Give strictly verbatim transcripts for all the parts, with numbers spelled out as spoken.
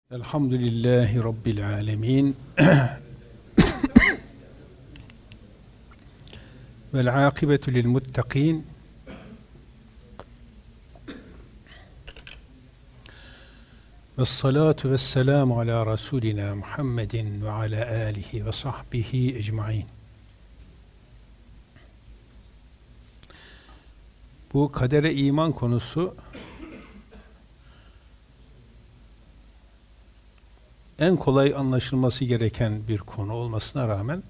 Elhamdülillahi Rabbil alemin. Vel akibetu lil muttaqin. Ves salatu ves selamu ala Resulina Muhammedin ve ala alihi ve sahbihi ecmain. Bu kadere iman konusu en kolay anlaşılması gereken bir konu olmasına rağmen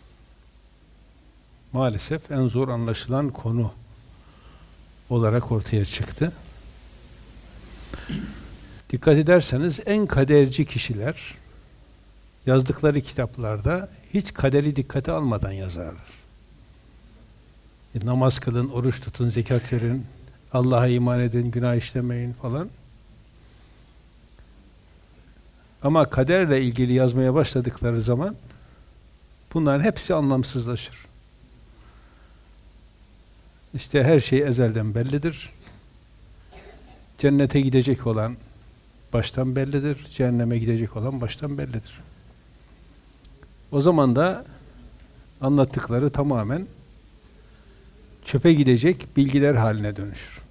maalesef en zor anlaşılan konu olarak ortaya çıktı. Dikkat ederseniz en kaderci kişiler yazdıkları kitaplarda hiç kaderi dikkate almadan yazarlar. E, namaz kılın, oruç tutun, zekat verin, Allah'a iman edin, günah işlemeyin falan. Ama kaderle ilgili yazmaya başladıkları zaman bunların hepsi anlamsızlaşır. İşte her şey ezelden bellidir. Cennete gidecek olan baştan bellidir. Cehenneme gidecek olan baştan bellidir. O zaman da anlattıkları tamamen çöpe gidecek bilgiler haline dönüşür.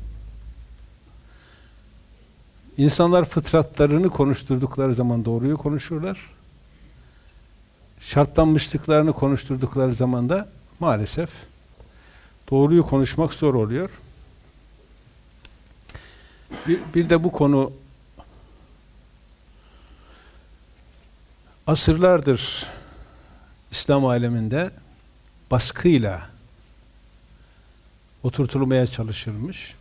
İnsanlar fıtratlarını konuşturdukları zaman doğruyu konuşurlar. Şartlanmışlıklarını konuşturdukları zaman da maalesef doğruyu konuşmak zor oluyor. Bir, bir de bu konu asırlardır İslam aleminde baskıyla oturtulmaya çalışılmış.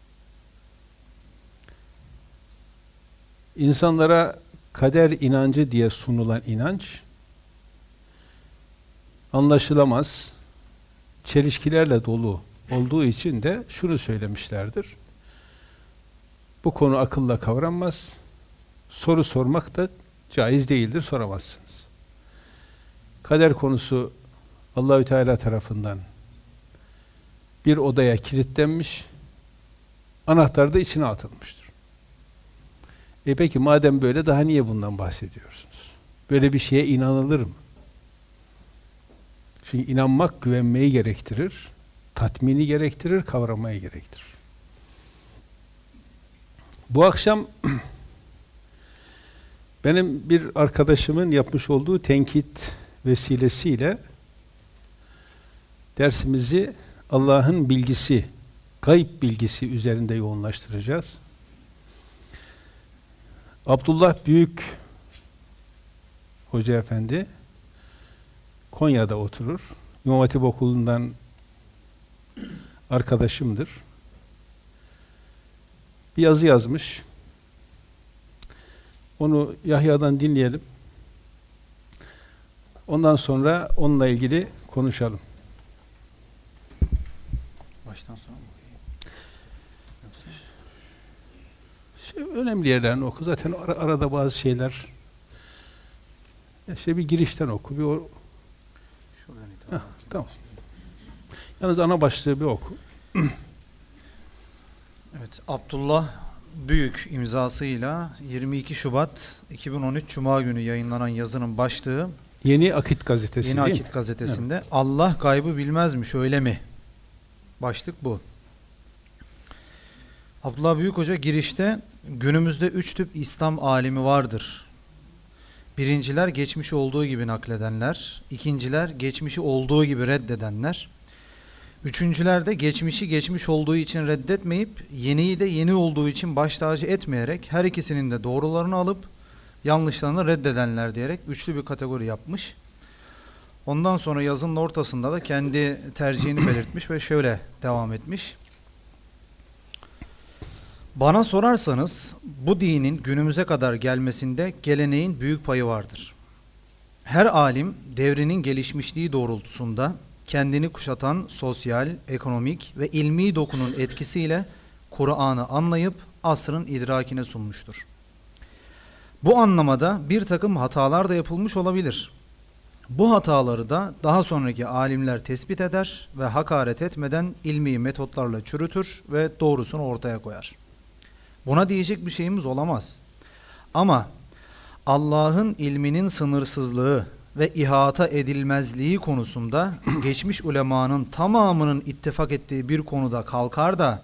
İnsanlara kader inancı diye sunulan inanç anlaşılamaz, çelişkilerle dolu olduğu için de şunu söylemişlerdir. Bu konu akılla kavranmaz, soru sormak da caiz değildir, soramazsınız. Kader konusu Allahü Teala tarafından bir odaya kilitlenmiş, anahtar da içine atılmıştır. E peki madem böyle daha niye bundan bahsediyorsunuz? Böyle bir şeye inanılır mı? Çünkü inanmak güvenmeyi gerektirir, tatmini gerektirir, kavramayı gerektirir. Bu akşam benim bir arkadaşımın yapmış olduğu tenkit vesilesiyle dersimizi Allah'ın bilgisi, gayb bilgisi üzerinde yoğunlaştıracağız. Abdullah Büyük Hoca Efendi Konya'da oturur. İmam Hatip Okulu'ndan arkadaşımdır. Bir yazı yazmış. Onu Yahya'dan dinleyelim. Ondan sonra onunla ilgili konuşalım. Baştan sonra mı? Şey, önemli yerlerini oku. Zaten ar- arada bazı şeyler işte bir girişten oku. Bir o... Şuradan itibaren. Heh, tamam. Yalnız ana başlığı bir oku. Evet, Abdullah Büyük imzasıyla yirmi iki Şubat iki bin on üç Cuma günü yayınlanan yazının başlığı Yeni Akit Gazetesi. Yeni Akit Gazetesi'nde evet. Allah gaybı bilmezmiş öyle mi? Başlık bu. Abdullah Büyük Hoca girişte günümüzde üç tip İslam alimi vardır. Birinciler geçmişi olduğu gibi nakledenler, ikinciler geçmişi olduğu gibi reddedenler, üçüncüler de geçmişi geçmiş olduğu için reddetmeyip yeniyi de yeni olduğu için baş tacı etmeyerek her ikisinin de doğrularını alıp yanlışlarını reddedenler diyerek üçlü bir kategori yapmış. Ondan sonra yazının ortasında da kendi tercihini belirtmiş ve şöyle devam etmiş. Bana sorarsanız bu dinin günümüze kadar gelmesinde geleneğin büyük payı vardır. Her alim devrinin gelişmişliği doğrultusunda kendini kuşatan sosyal, ekonomik ve ilmi dokunun etkisiyle Kur'an'ı anlayıp asrın idrakine sunmuştur. Bu anlamada bir takım hatalar da yapılmış olabilir. Bu hataları da daha sonraki alimler tespit eder ve hakaret etmeden ilmi metotlarla çürütür ve doğrusunu ortaya koyar. Buna diyecek bir şeyimiz olamaz. Ama Allah'ın ilminin sınırsızlığı ve ihata edilmezliği konusunda geçmiş ulemanın tamamının ittifak ettiği bir konuda kalkar da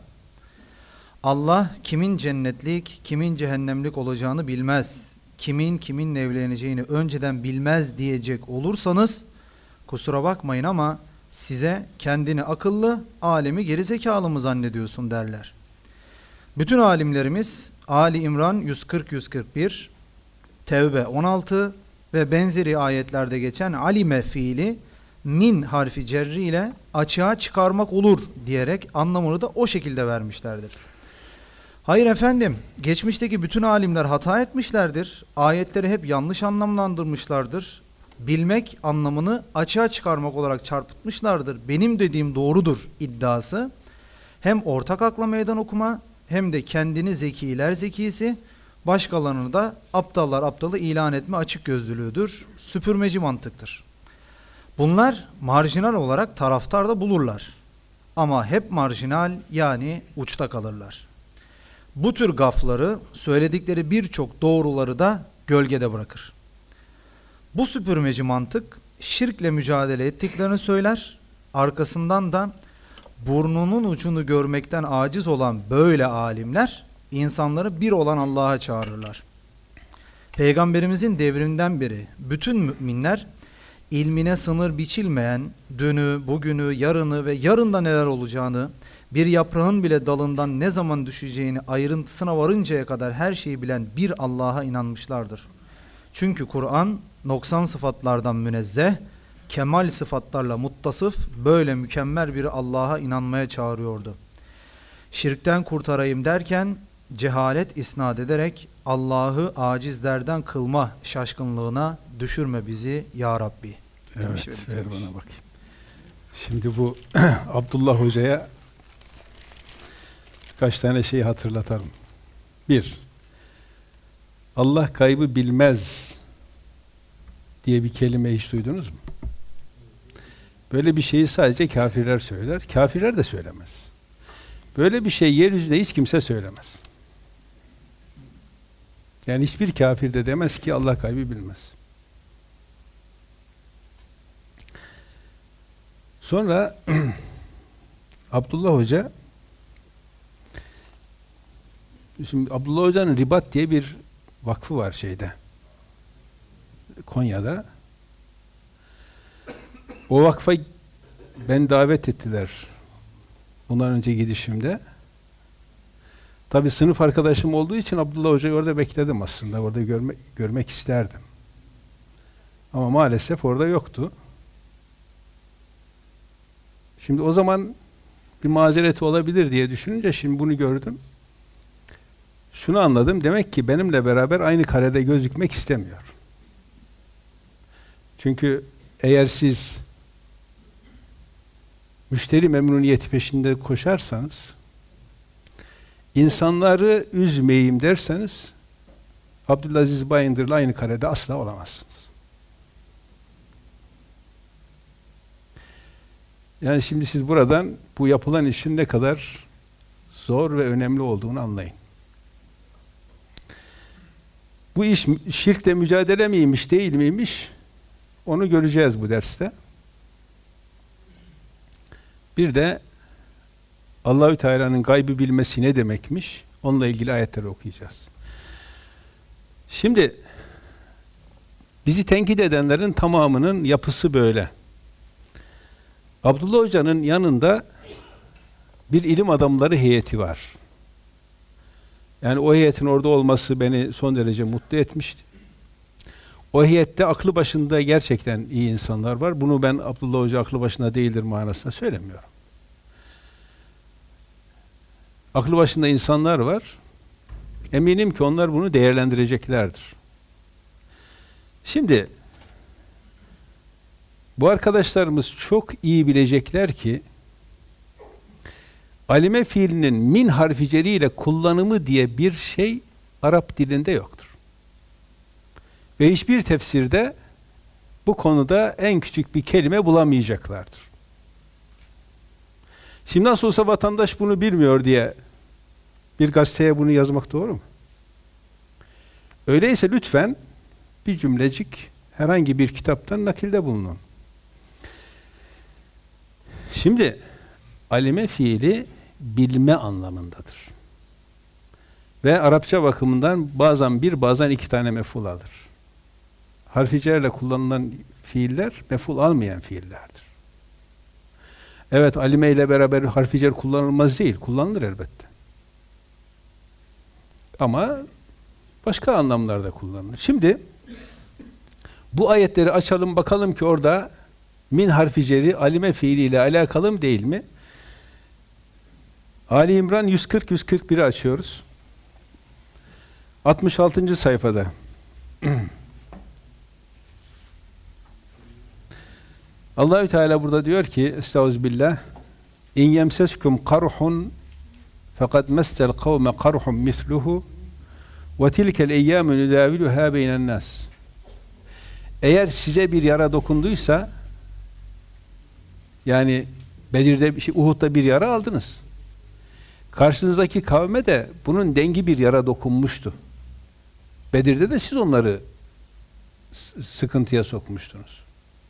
Allah kimin cennetlik, kimin cehennemlik olacağını bilmez, kimin kiminle evleneceğini önceden bilmez diyecek olursanız kusura bakmayın ama size kendini akıllı, alemi gerizekalı mı zannediyorsun derler. Bütün alimlerimiz Ali İmran yüz kırk yüz kırk bir, Tevbe on altı ve benzeri ayetlerde geçen alime fiili min harfi cerri ile açığa çıkarmak olur diyerek anlamını da o şekilde vermişlerdir. Hayır efendim, geçmişteki bütün alimler hata etmişlerdir. Ayetleri hep yanlış anlamlandırmışlardır. Bilmek anlamını açığa çıkarmak olarak çarpıtmışlardır. Benim dediğim doğrudur iddiası hem ortak akla meydan okuma hem de kendini zekiler zekisi, başkalarını da aptallar aptalı ilan etme açık gözlülüğüdür. Süpürmeci mantıktır. Bunlar marjinal olarak taraftar da bulurlar. Ama hep marjinal, yani uçta kalırlar. Bu tür gafları, söyledikleri birçok doğruları da gölgede bırakır. Bu süpürmeci mantık şirkle mücadele ettiklerini söyler, arkasından da burnunun ucunu görmekten aciz olan böyle alimler insanları bir olan Allah'a çağırırlar. Peygamberimizin devrinden beri bütün müminler ilmine sınır biçilmeyen dünü, bugünü, yarını ve yarında neler olacağını, bir yaprağın bile dalından ne zaman düşeceğini ayrıntısına varıncaya kadar her şeyi bilen bir Allah'a inanmışlardır. Çünkü Kur'an noksan sıfatlardan münezzeh, kemal sıfatlarla muttasıf, böyle mükemmel bir Allah'a inanmaya çağırıyordu. Şirkten kurtarayım derken cehalet isnat ederek Allah'ı acizlerden kılma şaşkınlığına düşürme bizi ya Rabbi. Evet, ver bana bakayım. Şimdi bu Abdullah Hoca'ya birkaç tane şeyi hatırlatalım. Bir, Allah gaybı bilmez diye bir kelime hiç duydunuz mu? Böyle bir şeyi sadece kafirler söyler. Kafirler de söylemez. Böyle bir şey yeryüzünde hiç kimse söylemez. Yani hiçbir kafir de demez ki Allah gaybı bilmez. Sonra Abdullah Hoca, şimdi Abdullah Hoca'nın Ribat diye bir vakfı var şeyde, Konya'da. O vakfa ben davet ettiler bundan önce gidişimde. Tabii sınıf arkadaşım olduğu için Abdullah Hoca'yı orada bekledim aslında. Orada görme, görmek isterdim. Ama maalesef orada yoktu. Şimdi o zaman bir mazereti olabilir diye düşününce şimdi bunu gördüm. Şunu anladım. Demek ki benimle beraber aynı karede gözükmek istemiyor. Çünkü eğer siz müşteri memnuniyeti peşinde koşarsanız, insanları üzmeyeyim derseniz, Abdülaziz Bayındır'la aynı karede asla olamazsınız. Yani şimdi siz buradan bu yapılan işin ne kadar zor ve önemli olduğunu anlayın. Bu iş şirkle mücadele miymiş, değil miymiş? Onu göreceğiz bu derste. Bir de Allahü Teala'nın gaybı bilmesi ne demekmiş? Onunla ilgili ayetleri okuyacağız. Şimdi bizi tenkit edenlerin tamamının yapısı böyle. Abdullah Hoca'nın yanında bir ilim adamları heyeti var. Yani o heyetin orada olması beni son derece mutlu etmişti. O heyette aklı başında gerçekten iyi insanlar var. Bunu ben Abdullah Hoca aklı başında değildir manasında söylemiyorum. Aklı başında insanlar var. Eminim ki onlar bunu değerlendireceklerdir. Şimdi bu arkadaşlarımız çok iyi bilecekler ki alime fiilinin min harfi ceriyle kullanımı diye bir şey Arap dilinde yoktur. Ve hiçbir tefsirde bu konuda en küçük bir kelime bulamayacaklardır. Şimdi nasıl olsa vatandaş bunu bilmiyor diye bir gazeteye bunu yazmak doğru mu? Öyleyse lütfen bir cümlecik herhangi bir kitaptan nakilde bulunun. Şimdi alime fiili bilme anlamındadır. Ve Arapça bakımından bazen bir, bazen iki tane mef'ul alır. Harficelerle kullanılan fiiller mef'ul almayan fiillerdir. Evet, alime ile beraber harficer kullanılmaz değil, kullanılır elbette. Ama başka anlamlarda kullanılır. Şimdi bu ayetleri açalım bakalım ki orada min harficeri alime fiiliyle alakalı mı değil mi? Ali İmran yüz kırk yüz kırk bir'i açıyoruz. altmış altıncı sayfada. Allahü Teala burada diyor ki Estağfirullah İn yemseskum karhun fakat mestel kavme karhun misluhu ve tilkel eyyâmü nüdâviluhâ beynen nas. Eğer size bir yara dokunduysa, yani Bedir'de, bir şey, Uhud'da bir yara aldınız. Karşınızdaki kavme de bunun dengi bir yara dokunmuştu. Bedir'de de siz onları sıkıntıya sokmuştunuz.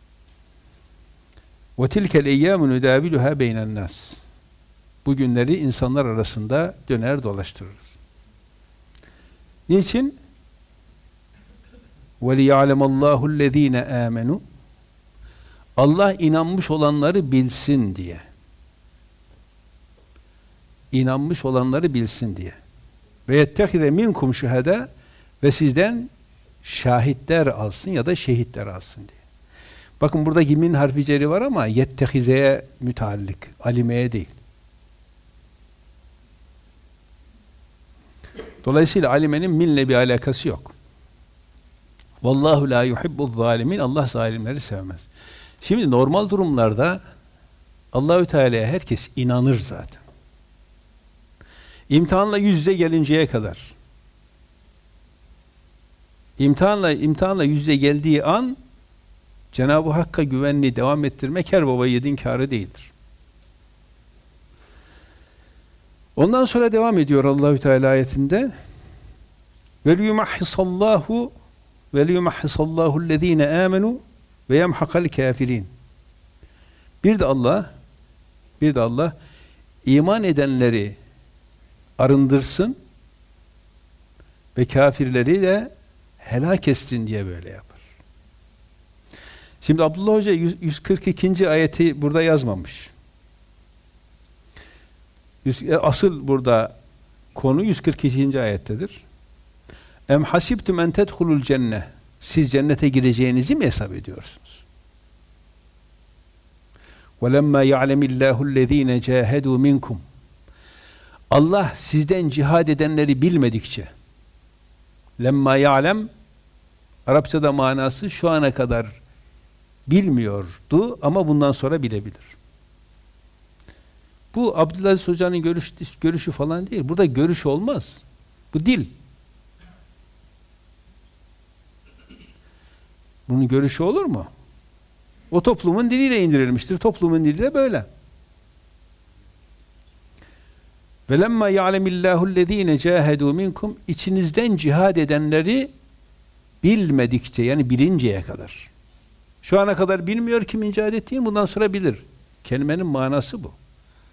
وَتِلْكَ الْاَيَّامُ نُدَاوِلُهَا بَيْنَ النَّاسِ. Bu günleri insanlar arasında döner dolaştırırız. Niçin? وَلِيَعْلَمَ اللّٰهُ الَّذ۪ينَ آمَنُوا. Allah inanmış olanları bilsin diye. İnanmış olanları bilsin diye. Ve yettehize minkum şuhada, ve sizden şahitler alsın ya da şehitler alsın diye. Bakın burada min harfi ceri var ama yettehizeye müteallik, alimeye değil. Dolayısıyla alimenin minle bir alakası yok. Vallahu la yuhibbuz zalimin. Allah zalimleri sevmez. Şimdi normal durumlarda Allahü Teala'ya herkes inanır zaten. İmtihanla yüz yüze gelinceye kadar. İmtihanla imtihanla yüz yüze geldiği an Cenab-ı Hakk'a güvenliği devam ettirmek her baba yiğidin kârı değildir. Ondan sonra devam ediyor Allahü Teala ayetinde. Ve liyumahhisallahu ve liyumahhisallahu ellezîne âmenû ve yemhakal kâfirîn. Bir de Allah bir de Allah iman edenleri arındırsın ve kafirleri de helak etsin diye böyle yapar. Şimdi Abdullah Hoca yüz kırk ikinci ayeti burada yazmamış. Asıl burada konu yüz kırk ikinci ayettedir. Em hasibtum en tedhulul cenne. Siz cennete gireceğinizi mi hesap ediyorsunuz? وَلَمَّا يَعْلَمِ اللّٰهُ الَّذ۪ينَ جَاهَدُوا مِنْكُمْ. Allah sizden cihad edenleri bilmedikçe, lemma ya'lem Arapçada manası şu ana kadar bilmiyordu ama bundan sonra bilebilir. Bu Abdülaziz Hoca'nın görüş, görüşü falan değil. Burada görüş olmaz. Bu dil. Bunun görüşü olur mu? O toplumun diliyle indirilmiştir. Toplumun dili de böyle. وَلَمَّا يَعْلَمِ اللّٰهُ الَّذ۪ينَ جَاهَدُوا مِنْكُمْ. İçinizden cihad edenleri bilmedikçe, yani bilinceye kadar. Şu ana kadar bilmiyor kimin cihad ettiğini, bundan sonra bilir. Kelimenin manası bu.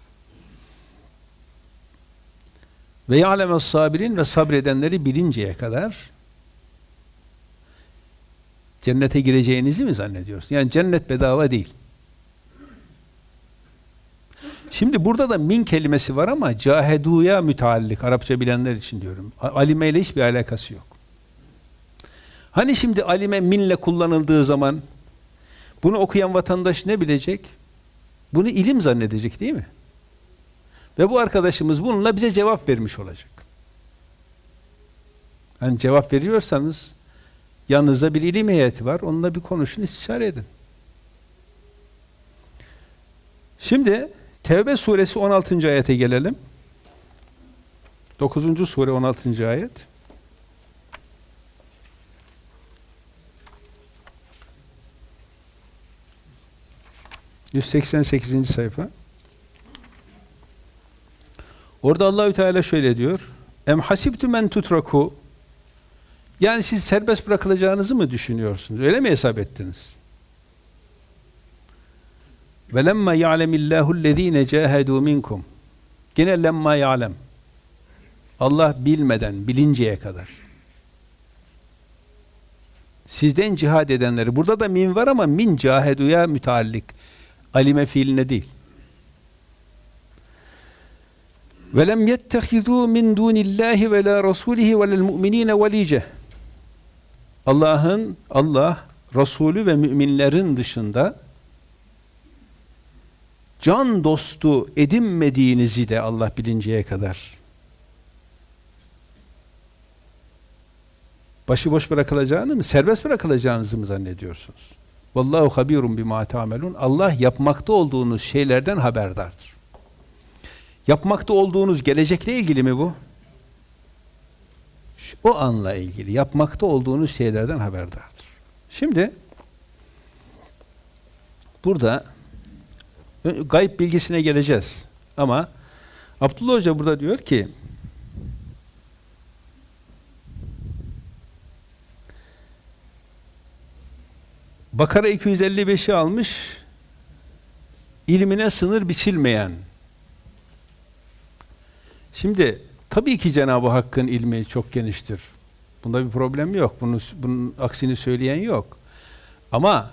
Ve ya'lemes sabirin, ve sabredenleri bilinceye kadar. Cennete gireceğinizi mi zannediyorsun? Yani cennet bedava değil. Şimdi burada da min kelimesi var ama caheduya müteallik, Arapça bilenler için diyorum. Alime ile hiçbir alakası yok. Hani şimdi alime minle kullanıldığı zaman bunu okuyan vatandaş ne bilecek? Bunu ilim zannedecek değil mi? Ve bu arkadaşımız bununla bize cevap vermiş olacak. Hani cevap veriyorsanız yanınızda bir ilim heyeti var. Onunla bir konuşun, istişare edin. Şimdi Tevbe suresi on altıncı ayete gelelim. dokuzuncu sure on altıncı ayet. yüz seksen sekizinci sayfa. Orada Allahü Teala şöyle diyor. Em hasibtum en tutraku. Yani siz serbest bırakılacağınızı mı düşünüyorsunuz? Öyle mi hesap ettiniz? وَلَمَّا يَعْلَمِ اللّٰهُ الَّذ۪ينَ جَاهَدُوا مِنْكُمْ. Gene lemma ya'lem. Allah bilmeden, bilinceye kadar. Sizden cihad edenleri. Burada da min var ama min caheduya müteallik. Alime fiiline değil. وَلَمْ يَتَّخِذُوا مِنْ دُونِ اللّٰهِ وَلَا رَسُولِهِ وَلَا الْمُؤْمِنِينَ وَلِيجَةً. Allah'ın, Allah, Resulü ve müminlerin dışında can dostu edinmediğinizi de Allah bilinceye kadar. Başıboş bırakılacağını mı, serbest bırakılacağınızı mı zannediyorsunuz? Vallahu habirun bima ta'melun. Allah yapmakta olduğunuz şeylerden haberdardır. Yapmakta olduğunuz gelecekle ilgili mi bu? Şu, o anla ilgili. Yapmakta olduğunuz şeylerden haberdardır. Şimdi burada gayb bilgisine geleceğiz. Ama Abdullah Hoca burada diyor ki Bakara iki yüz elli beşi almış, ilmine sınır biçilmeyen. Şimdi tabii ki Cenab-ı Hakk'ın ilmi çok geniştir. Bunda bir problem yok. Bunun, bunun aksini söyleyen yok. Ama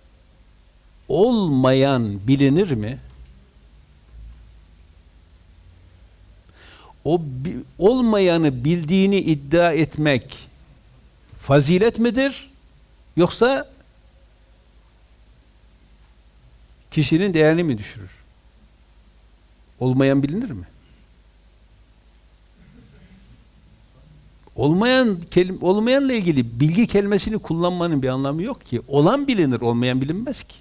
olmayan bilinir mi? O bi, olmayanı bildiğini iddia etmek fazilet midir? Yoksa kişinin değerini mi düşürür? Olmayan bilinir mi? Olmayan kelim, olmayanla ilgili bilgi kelimesini kullanmanın bir anlamı yok ki. Olan bilinir, olmayan bilinmez ki.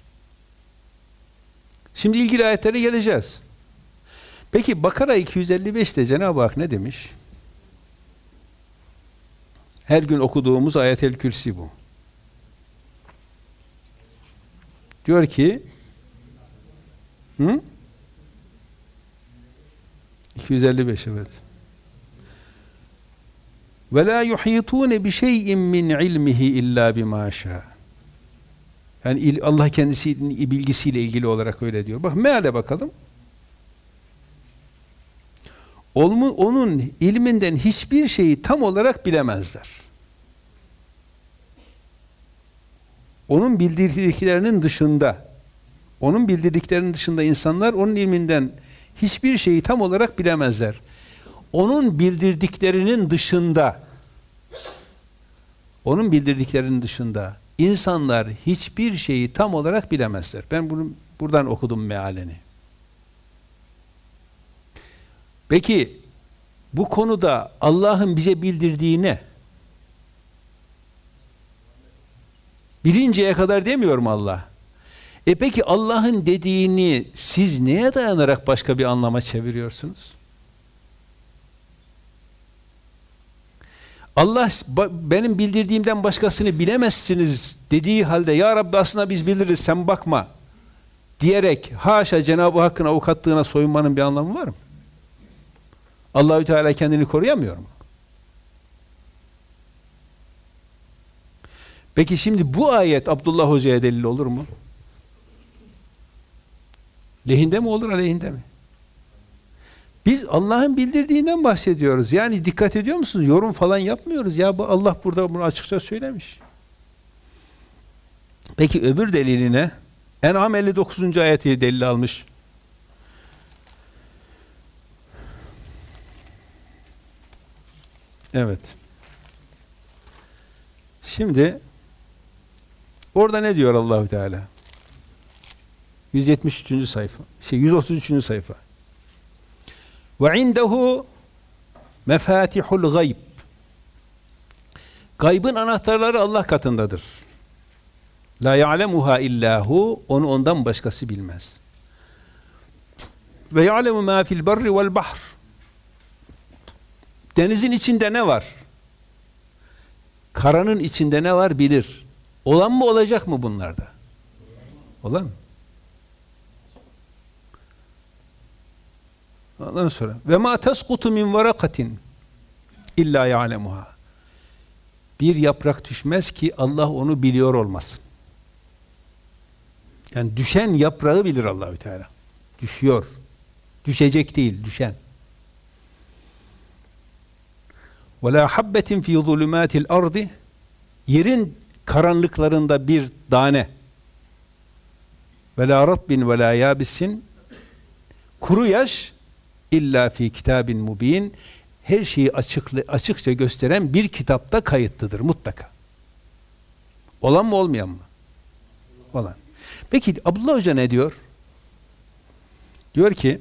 Şimdi ilgili ayetlere geleceğiz. Peki Bakara iki yüz elli beşte Cenab-ı Hak ne demiş? Her gün okuduğumuz Ayet-el Kürsi bu. Diyor ki hı? iki yüz elli beş evet. Ve la yuhitun bi şey'in min ilmihi illa bima şa. Yani Allah kendisi bilgisiyle ilgili olarak öyle diyor. Bak meale bakalım. Onun ilminden hiçbir şeyi tam olarak bilemezler. Onun bildirdiklerinin dışında, onun bildirdiklerinin dışında insanlar onun ilminden hiçbir şeyi tam olarak bilemezler. Onun bildirdiklerinin dışında, onun bildirdiklerinin dışında insanlar hiçbir şeyi tam olarak bilemezler. Ben bunu buradan okudum mealini. Peki bu konuda Allah'ın bize bildirdiği ne? Bilinceye kadar demiyor mu Allah? E peki Allah'ın dediğini siz neye dayanarak başka bir anlama çeviriyorsunuz? Allah benim bildirdiğimden başkasını bilemezsiniz dediği halde ya Rabbi aslında biz biliriz sen bakma diyerek haşa Cenab-ı Hakk'ın avukatlığına soyunmanın bir anlamı var mı? Allahü Teala kendini koruyamıyor mu? Peki şimdi bu ayet Abdullah Hoca'ya delil olur mu? Lehinde mi olur, aleyhinde mi? Biz Allah'ın bildirdiğinden bahsediyoruz. Yani dikkat ediyor musunuz? Yorum falan yapmıyoruz. Ya bu Allah burada bunu açıkça söylemiş. Peki öbür deliline En'am elli dokuzuncu ayeti delil almış. Evet. Şimdi orada ne diyor Allahü Teala? yüz yetmiş üçüncü sayfa. Şey yüz otuz üçüncü sayfa. Ve indehu mefatihul gayb. Gaybın anahtarları Allah katındadır. La ya'lemuha illahu. Onu ondan başkası bilmez. Ve ya'lemu ma fil barri vel bahr. Denizin içinde ne var? Karanın içinde ne var bilir. Olan mı olacak mı bunlarda? Olan mı? Ondan sonra ve ma tasqutu min varakatin illa ya'lemuha. bir yaprak düşmez ki Allah onu biliyor olmasın. Yani düşen yaprağı bilir Allahü Teala. Düşüyor. Düşecek değil, düşen. وَلَا حَبَّةٍ فِي ظُلُمَاتِ الْأَرْضِ Yerin karanlıklarında bir tane. وَلَا رَطْبٍ وَلَا يَابِسٍ Kuru yaş illa fi kitabin mubin, her şeyi açıklı, açıkça gösteren bir kitapta kayıtlıdır mutlaka. Olan mı olmayan mı? Olan. Peki Abdullah Hoca ne diyor? Diyor ki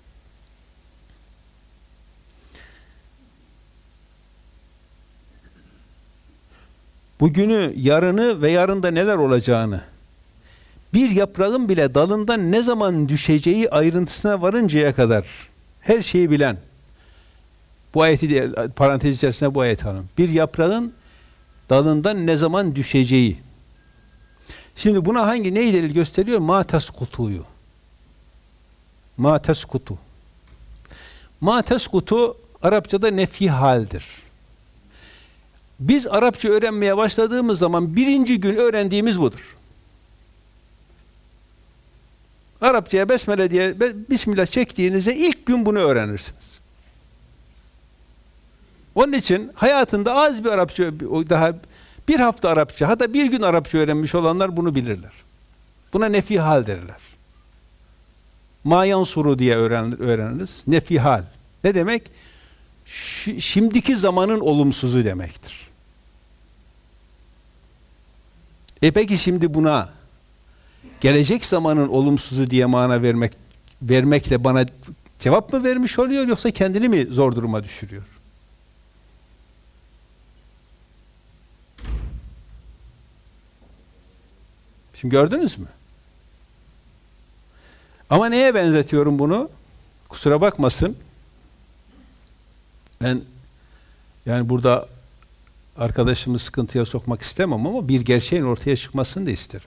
bugünü, yarını ve yarında neler olacağını, bir yaprağın bile dalından ne zaman düşeceği ayrıntısına varıncaya kadar her şeyi bilen, bu ayeti de, parantez içerisinde bu ayeti alın. Bir yaprağın dalından ne zaman düşeceği. Şimdi buna hangi neyi delil gösteriyor? Ma teskutuyu. Ma teskutu. Ma teskutu Arapçada nefi haldir. Biz Arapça öğrenmeye başladığımız zaman birinci gün öğrendiğimiz budur. Arapçaya besmele diye Bismillah çektiğinizde ilk gün bunu öğrenirsiniz. Onun için hayatında az bir Arapça, daha bir hafta Arapça, hatta bir gün Arapça öğrenmiş olanlar bunu bilirler. Buna nefi hal derler. Ma yansuru diye öğrenir, öğreniriz. Nefi hal. Ne demek? Ş- şimdiki zamanın olumsuzu demektir. E peki şimdi buna gelecek zamanın olumsuzu diye mana vermek vermekle bana cevap mı vermiş oluyor, yoksa kendini mi zor duruma düşürüyor? Şimdi gördünüz mü? Ama neye benzetiyorum bunu? Kusura bakmasın. Ben yani burada arkadaşımı sıkıntıya sokmak istemem ama bir gerçeğin ortaya çıkmasını da isterim.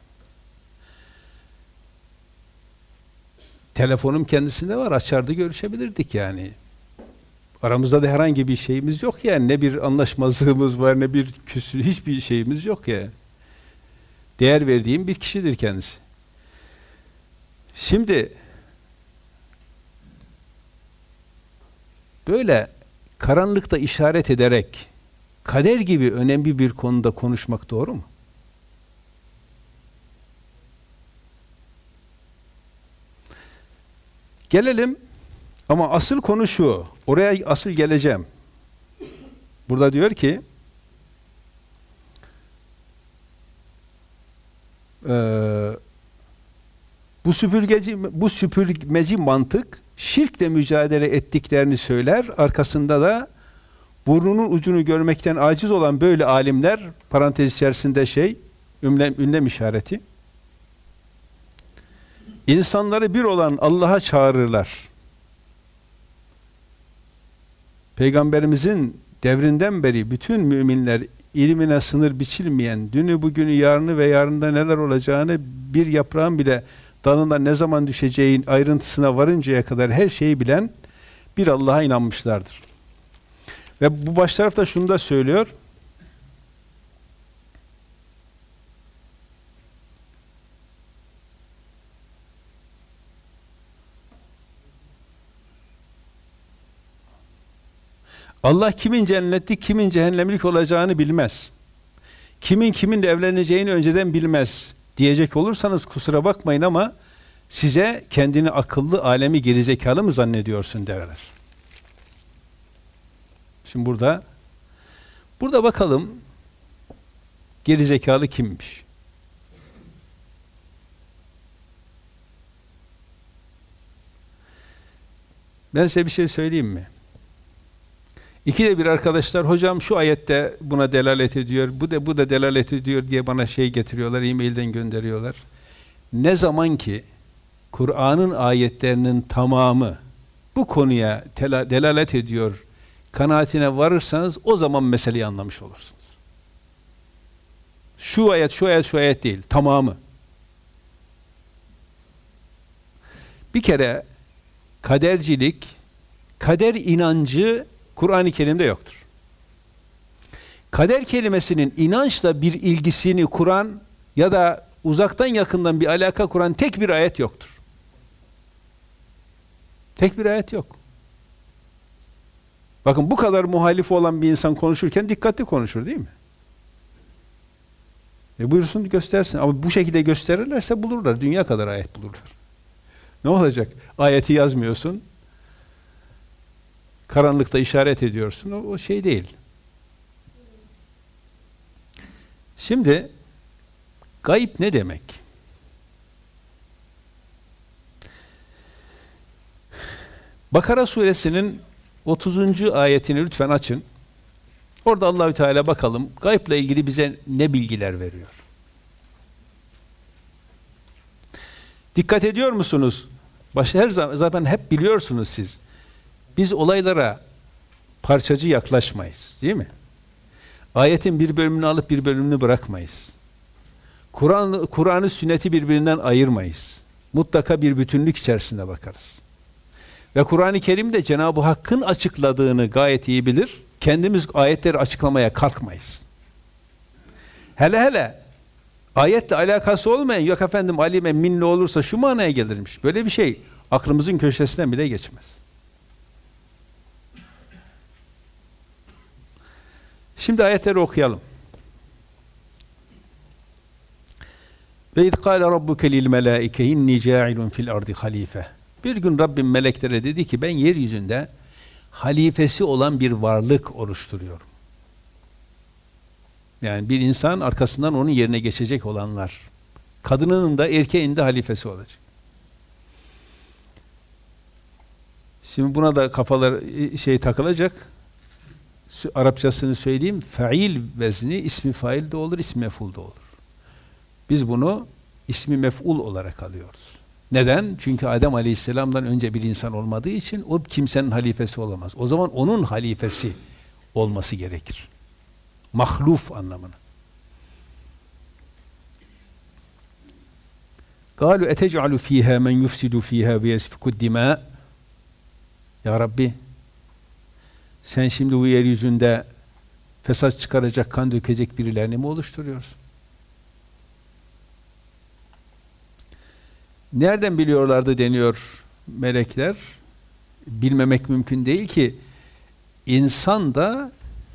Telefonum kendisinde var, açardı görüşebilirdik yani. Aramızda da herhangi bir şeyimiz yok yani. Ne bir anlaşmazlığımız var, ne bir küsür, hiçbir şeyimiz yok yani. Değer verdiğim bir kişidir kendisi. Şimdi böyle karanlıkta işaret ederek kader gibi önemli bir konuda konuşmak doğru mu? Gelelim ama asıl konu şu. Oraya asıl geleceğim. Burada diyor ki Ee, bu süpürgeci, bu süpürmeci mantık şirkle mücadele ettiklerini söyler. Arkasında da burnunun ucunu görmekten aciz olan böyle alimler, parantez içerisinde şey, ünlem, ünlem işareti, insanları bir olan Allah'a çağırırlar. Peygamberimizin devrinden beri bütün müminler ilmine sınır biçilmeyen, dünü bugünü yarını ve yarında neler olacağını, bir yaprağın bile dalından ne zaman düşeceğin ayrıntısına varıncaya kadar her şeyi bilen bir Allah'a inanmışlardır. Ve bu baş tarafta şunu da söylüyor. Allah kimin cennetlik, kimin cehennemlik olacağını bilmez. Kimin kiminle evleneceğini önceden bilmez diyecek olursanız kusura bakmayın ama size kendini akıllı, alemi gerizekalı mı zannediyorsun derler. Şimdi burada burada bakalım gerizekalı kimmiş? Ben size bir şey söyleyeyim mi? İkide bir arkadaşlar, hocam şu ayette buna delalet ediyor, bu da bu da delalet ediyor diye bana şey getiriyorlar, e-mailden gönderiyorlar. Ne zaman ki Kur'an'ın ayetlerinin tamamı bu konuya delalet ediyor kanaatine varırsanız, o zaman meseleyi anlamış olursunuz. Şu ayet, şu ayet, şu ayet değil, tamamı. Bir kere kadercilik, kader inancı Kur'an-ı Kerim'de yoktur. kader kelimesinin inançla bir ilgisini kuran ya da uzaktan yakından bir alaka kuran tek bir ayet yoktur. Tek bir ayet yok. Bakın bu kadar muhalif olan bir insan konuşurken dikkatli konuşur değil mi? E buyursun göstersin. Ama bu şekilde gösterirlerse bulurlar. Dünya kadar ayet bulurlar. Ne olacak? Ayeti yazmıyorsun. Karanlıkta işaret ediyorsun. O, o şey değil. Şimdi gayb ne demek? Bakara suresinin otuzuncu ayetini lütfen açın. Orada Allahü Teala bakalım gaybla ilgili bize ne bilgiler veriyor? Dikkat ediyor musunuz? Başta her zaman zaten hep biliyorsunuz siz. Biz olaylara parçacı yaklaşmayız, değil mi? Ayetin bir bölümünü alıp bir bölümünü bırakmayız. Kur'an, Kur'an'ı sünneti birbirinden ayırmayız. Mutlaka bir bütünlük içerisinde bakarız. Ve Kur'an-ı Kerim'de Cenab-ı Hakk'ın açıkladığını gayet iyi bilir. Kendimiz ayetleri açıklamaya kalkmayız. Hele hele ayetle alakası olmayan, yok efendim alime minne olursa şu manaya gelirmiş. Böyle bir şey aklımızın köşesinden bile geçmez. Şimdi ayetleri okuyalım. Ve iz kâle rabbuke lil melâike inni câilun fil ardı halife. Bir gün Rabbim meleklere dedi ki ben yeryüzünde halifesi olan bir varlık oluşturuyorum. Yani bir insan arkasından onun yerine geçecek olanlar. Kadının da erkeğin de halifesi olacak. Şimdi buna da kafalar şey takılacak. Arapçasını söyleyeyim. Fail vezni ismi fail de olur, ismi mef'ul da olur. Biz bunu ismi mef'ul olarak alıyoruz. Neden? Çünkü Adem Aleyhisselam'dan önce bir insan olmadığı için o kimsenin halifesi olamaz. O zaman onun halifesi olması gerekir. Mahluf anlamına. قَالُوا اَتَجْعَلُ ف۪يهَا مَنْ يُفْسِدُ ف۪يهَا وَيَسْفِكُ الدِّمَاءِ. Ya Rabbi, sen şimdi bu yeryüzünde fesat çıkaracak, kan dökecek birilerini mi oluşturuyorsun? Nereden biliyorlardı deniyor melekler? Bilmemek mümkün değil ki. İnsan da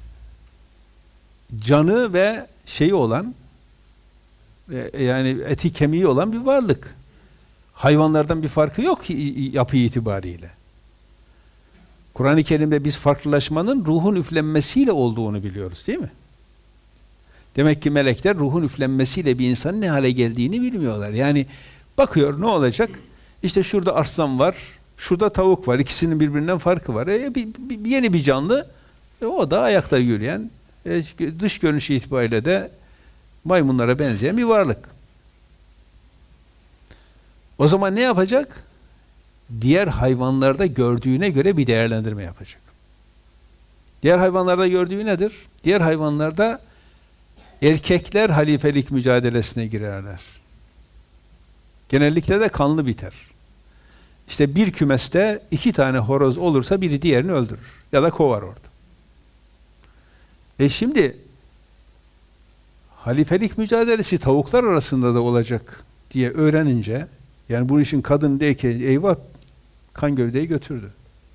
canı ve şeyi olan, yani eti kemiği olan bir varlık. Hayvanlardan bir farkı yok yapı itibariyle. Kur'an-ı Kerim'de biz farklılaşmanın ruhun üflenmesiyle olduğunu biliyoruz, değil mi? Demek ki melekler ruhun üflenmesiyle bir insanın ne hale geldiğini bilmiyorlar. Yani bakıyor ne olacak? İşte şurada arslan var, şurada tavuk var. İkisinin birbirinden farkı var. E, bir, bir, yeni bir canlı, e, o da ayakta yürüyen, e, dış görünüşü itibariyle de maymunlara benzeyen bir varlık. O zaman ne yapacak? Diğer hayvanlarda gördüğüne göre bir değerlendirme yapacak. Diğer hayvanlarda gördüğü nedir? Diğer hayvanlarda erkekler halifelik mücadelesine girerler. Genellikle de kanlı biter. İşte bir kümeste iki tane horoz olursa biri diğerini öldürür. Ya da kovar orada. E şimdi halifelik mücadelesi tavuklar arasında da olacak diye öğrenince, yani bu işin kadın değil ki, eyvah, kan gövdeyi götürdü.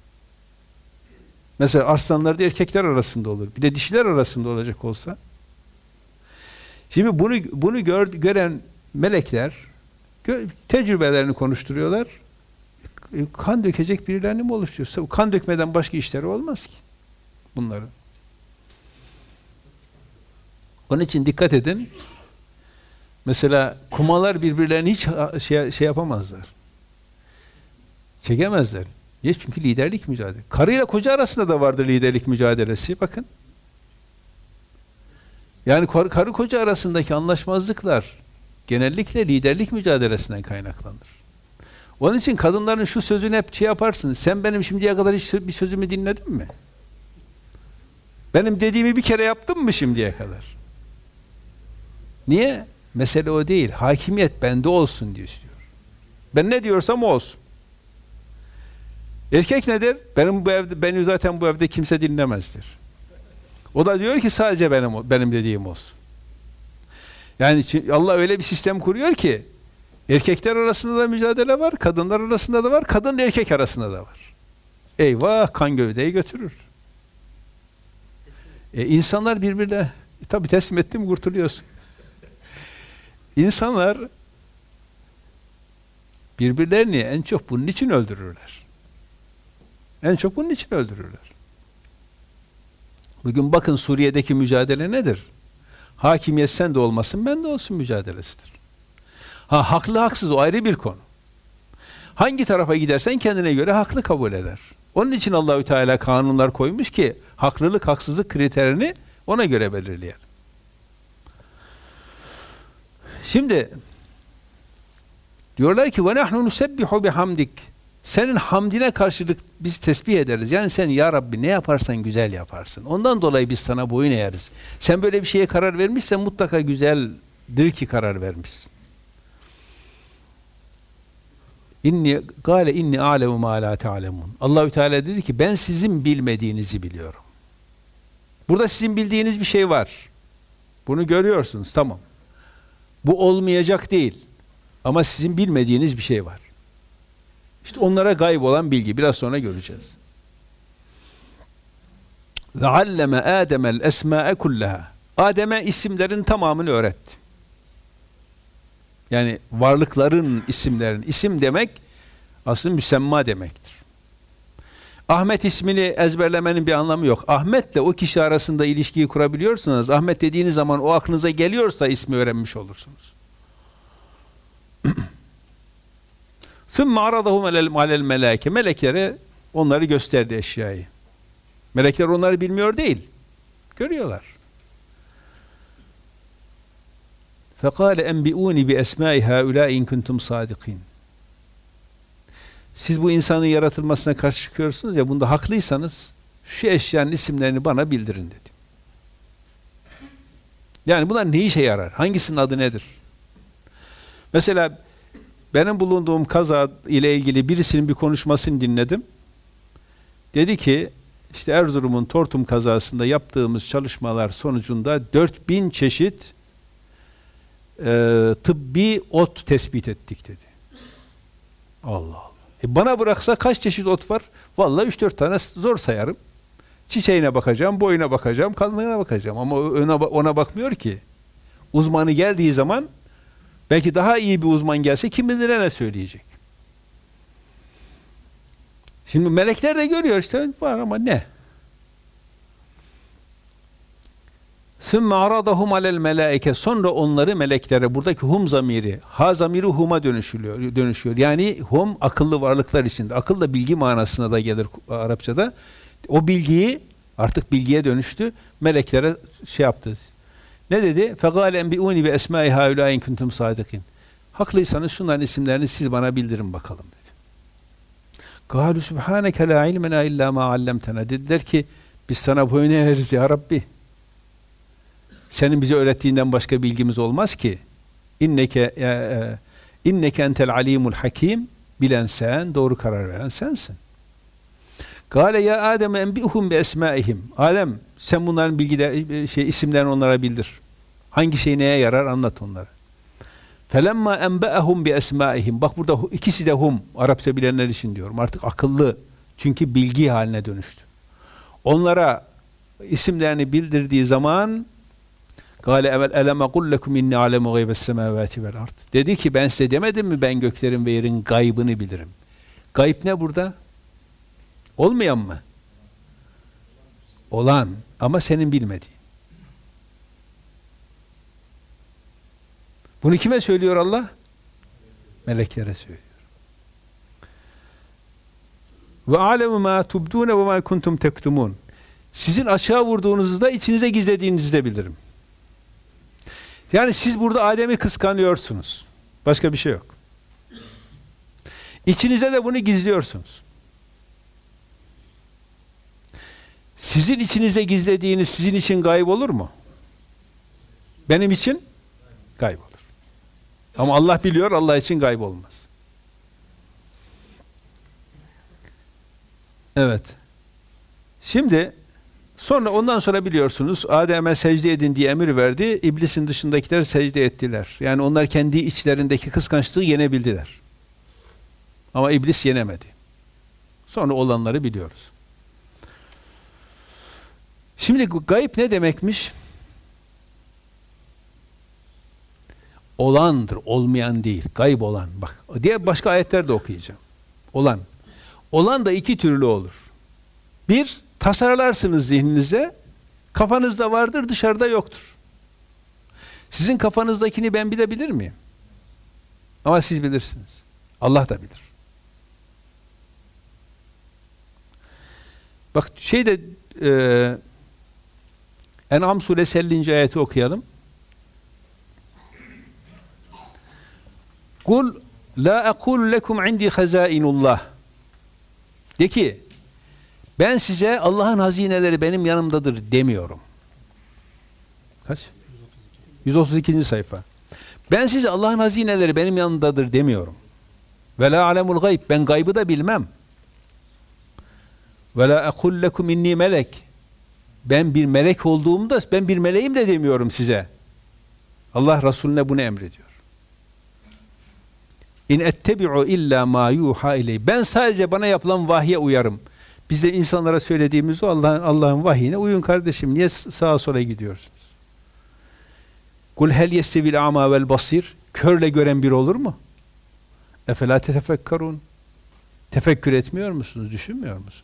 Mesela arslanlar da erkekler arasında olur. Bir de dişiler arasında olacak olsa. Şimdi bunu bunu gör, gören melekler gö, tecrübelerini konuşturuyorlar. E, kan dökecek birilerini mi oluşturuyorsa, kan dökmeden başka işleri olmaz ki bunların. Onun için dikkat edin. Mesela kumalar birbirlerini hiç şey, şey yapamazlar. Çekemezler. Niye? Çünkü liderlik mücadele. Karıyla koca arasında da vardır liderlik mücadelesi. Bakın. Yani kar, karı koca arasındaki anlaşmazlıklar genellikle liderlik mücadelesinden kaynaklanır. Onun için kadınların şu sözünü hep şey yaparsın. Sen benim şimdiye kadar hiç bir sözümü dinledin mi? Benim dediğimi bir kere yaptın mı şimdiye kadar? Niye? Mesele o değil. Hakimiyet bende olsun diyor istiyor. Ben ne diyorsam o olsun. Erkek nedir? Benim bu evde, beni zaten bu evde kimse dinlemezdir. O da diyor ki sadece benim benim dediğim olsun. Yani Allah öyle bir sistem kuruyor ki erkekler arasında da mücadele var, kadınlar arasında da var, kadın erkek arasında da var. Eyvah, kan gövdeyi götürür. E, insanlar birbirine e, tabii teslim ettim kurtuluyorsun. İnsanlar birbirlerini en çok bunun için öldürürler. En çok bunun için öldürürler. Bugün bakın Suriye'deki mücadele nedir? Hakimiyet sen de olmasın, ben de olsun mücadelesidir. Ha, haklı haksız o ayrı bir konu. Hangi tarafa gidersen kendine göre haklı kabul eder. Onun için Allahü Teala kanunlar koymuş ki haklılık haksızlık kriterini ona göre belirleyelim. Şimdi diyorlar ki ve nahnu nusebbihu bihamdik. Senin hamdine karşılık biz tesbih ederiz. Yani sen ya Rabbi ne yaparsan güzel yaparsın. Ondan dolayı biz sana boyun eğeriz. Sen böyle bir şeye karar vermişsen mutlaka güzeldir ki karar vermişsin. İnni gâle inni a'lemu mâ lâ te'alemun. Allahü Teala dedi ki ben sizin bilmediğinizi biliyorum. Burada sizin bildiğiniz bir şey var. Bunu görüyorsunuz, tamam. Bu olmayacak değil. Ama sizin bilmediğiniz bir şey var. İşte onlara gayb olan bilgi. Biraz sonra göreceğiz. Ve alleme Adem'el esma'e kullaha. Adem'e isimlerin tamamını öğretti. Yani varlıkların isimlerin. İsim demek aslında müsemma demektir. Ahmet ismini ezberlemenin bir anlamı yok. Ahmet'le o kişi arasında ilişkiyi kurabiliyorsunuz. Ahmet dediğiniz zaman o aklınıza geliyorsa ismi öğrenmiş olursunuz. ثُمَّ عَرَضَهُمْ عَلَى الْمَلَائِكَ. Meleklere onları gösterdi, eşyayı. Melekler onları bilmiyor değil. Görüyorlar. فَقَالَ اَنْبِئُونِ بِأَسْمَاءِ هَؤُلَاءِ اِنْ كُنْتُمْ صَادِقِينَ. Siz bu insanın yaratılmasına karşı çıkıyorsunuz ya, bunda haklıysanız şu eşyanın isimlerini bana bildirin dedi. Yani bunlar ne işe yarar? Hangisinin adı nedir? Mesela benim bulunduğum kaza ile ilgili birisinin bir konuşmasını dinledim. Dedi ki işte Erzurum'un Tortum kazasında yaptığımız çalışmalar sonucunda dört bin çeşit e, tıbbi ot tespit ettik dedi. Allah Allah. E bana bıraksa kaç çeşit ot var? Vallahi üç dört tane zor sayarım. Çiçeğine bakacağım, boyuna bakacağım, kalınlığına bakacağım. Ama ona, ona bakmıyor ki. Uzmanı geldiği zaman belki daha iyi bir uzman gelse kim bilir ne söyleyecek. Şimdi melekler de görüyor işte var ama ne? ثُمَّ عَرَضَهُمْ عَلَى الْمَلَائِكَ. Sonra onları meleklere, buradaki hum zamiri, ha zamiri hum'a dönüşüyor, dönüşüyor. Yani hum akıllı varlıklar içinde. Akıl da bilgi manasına da gelir Arapçada. O bilgiyi artık bilgiye dönüştü. Meleklere şey yaptı. Ne dedi? فَقَالَ اَنْبِئُونِ بِاَسْمَاءِ هَاُلَٰئِ اِنْ كُنْتُمْ صَادِقِينَ. Haklıysanız şunların isimlerini siz bana bildirin bakalım dedi. قَالُوا سُبْحَانَكَ لَا عِلْمَنَا اِلَّا مَا عَلَّمْتَنَا. Dediler ki biz sana boyun eğeriz ya Rabbi. Senin bize öğrettiğinden başka bilgimiz olmaz ki. İnneke inneke entel alimul hakim. Bilen sen, doğru karar veren sensin. Kâle ya Adem enbihum bi esmaihim. Adem sen bunların bilgiler şey isimlerini onlara bildir. Hangi şey neye yarar anlat onlara. Felemma enba'ahum bi esmaihim. Bak burada ikisi de hum. Arapça bilenler için diyorum. Artık akıllı. Çünkü bilgi haline dönüştü. Onlara isimlerini bildirdiği zaman Kâle evvel elem ekul lekum inni alemu gaybes semâvâti vel ard. Dedi ki ben size demedim mi ben göklerin ve yerin gaybını bilirim. Gayb ne burada? Olmayan mı? Olan ama senin bilmediğin. Bunu kime söylüyor Allah? Meleklere söylüyor. Ve alemu ma tubdune ve ma kuntum tektumun. Sizin aşağı vurduğunuzda içinize gizlediğinizi de bilirim. Yani siz burada Adem'i kıskanıyorsunuz. Başka bir şey yok. İçinize de bunu gizliyorsunuz. Sizin içinize gizlediğiniz sizin için gayb olur mu? Benim için gayb olur. Ama Allah biliyor, Allah için gayb olmaz. Evet. Şimdi Sonra ondan sonra biliyorsunuz Adem'e secde edin diye emir verdi. İblisin dışındakiler secde ettiler. Yani onlar kendi içlerindeki kıskançlığı yenebildiler. Ama iblis yenemedi. Sonra olanları biliyoruz. Şimdi gayb ne demekmiş? Olandır, olmayan değil. Gayb olan. Bak, diye başka ayetler de okuyacağım. Olan. Olan da iki türlü olur. Bir, tasarlarsınız zihninize, kafanızda vardır, dışarıda yoktur. Sizin kafanızdakini ben bilebilir miyim? Ama siz bilirsiniz. Allah da bilir. Bak şeyde e, En'am suresi ellinci ayeti okuyalım. Kul la aqulu lekum indi hazainullah. De ki ben size Allah'ın hazineleri benim yanımdadır demiyorum. Kaç? yüz otuz ikinci sayfa. Ben size Allah'ın hazineleri benim yanımdadır demiyorum. Ve la alemul gayb. Ben gaybı da bilmem. Ve la aqul lekum inni melek. Ben bir melek olduğumda ben bir meleğim de demiyorum size. Allah Resulüne bunu emrediyor. İn ettebi'u illa ma yuha iley. Ben sadece bana yapılan vahye uyarım. Biz de insanlara söylediğimiz o Allah'ın Allah'ın vahyine uyun kardeşim. Niye sağa sola gidiyorsunuz? Kul hel yestevil a'ma vel basir. Körle gören bir olur mu? Efela tetefekkarun. Tefekkür etmiyor musunuz? Düşünmüyor musunuz?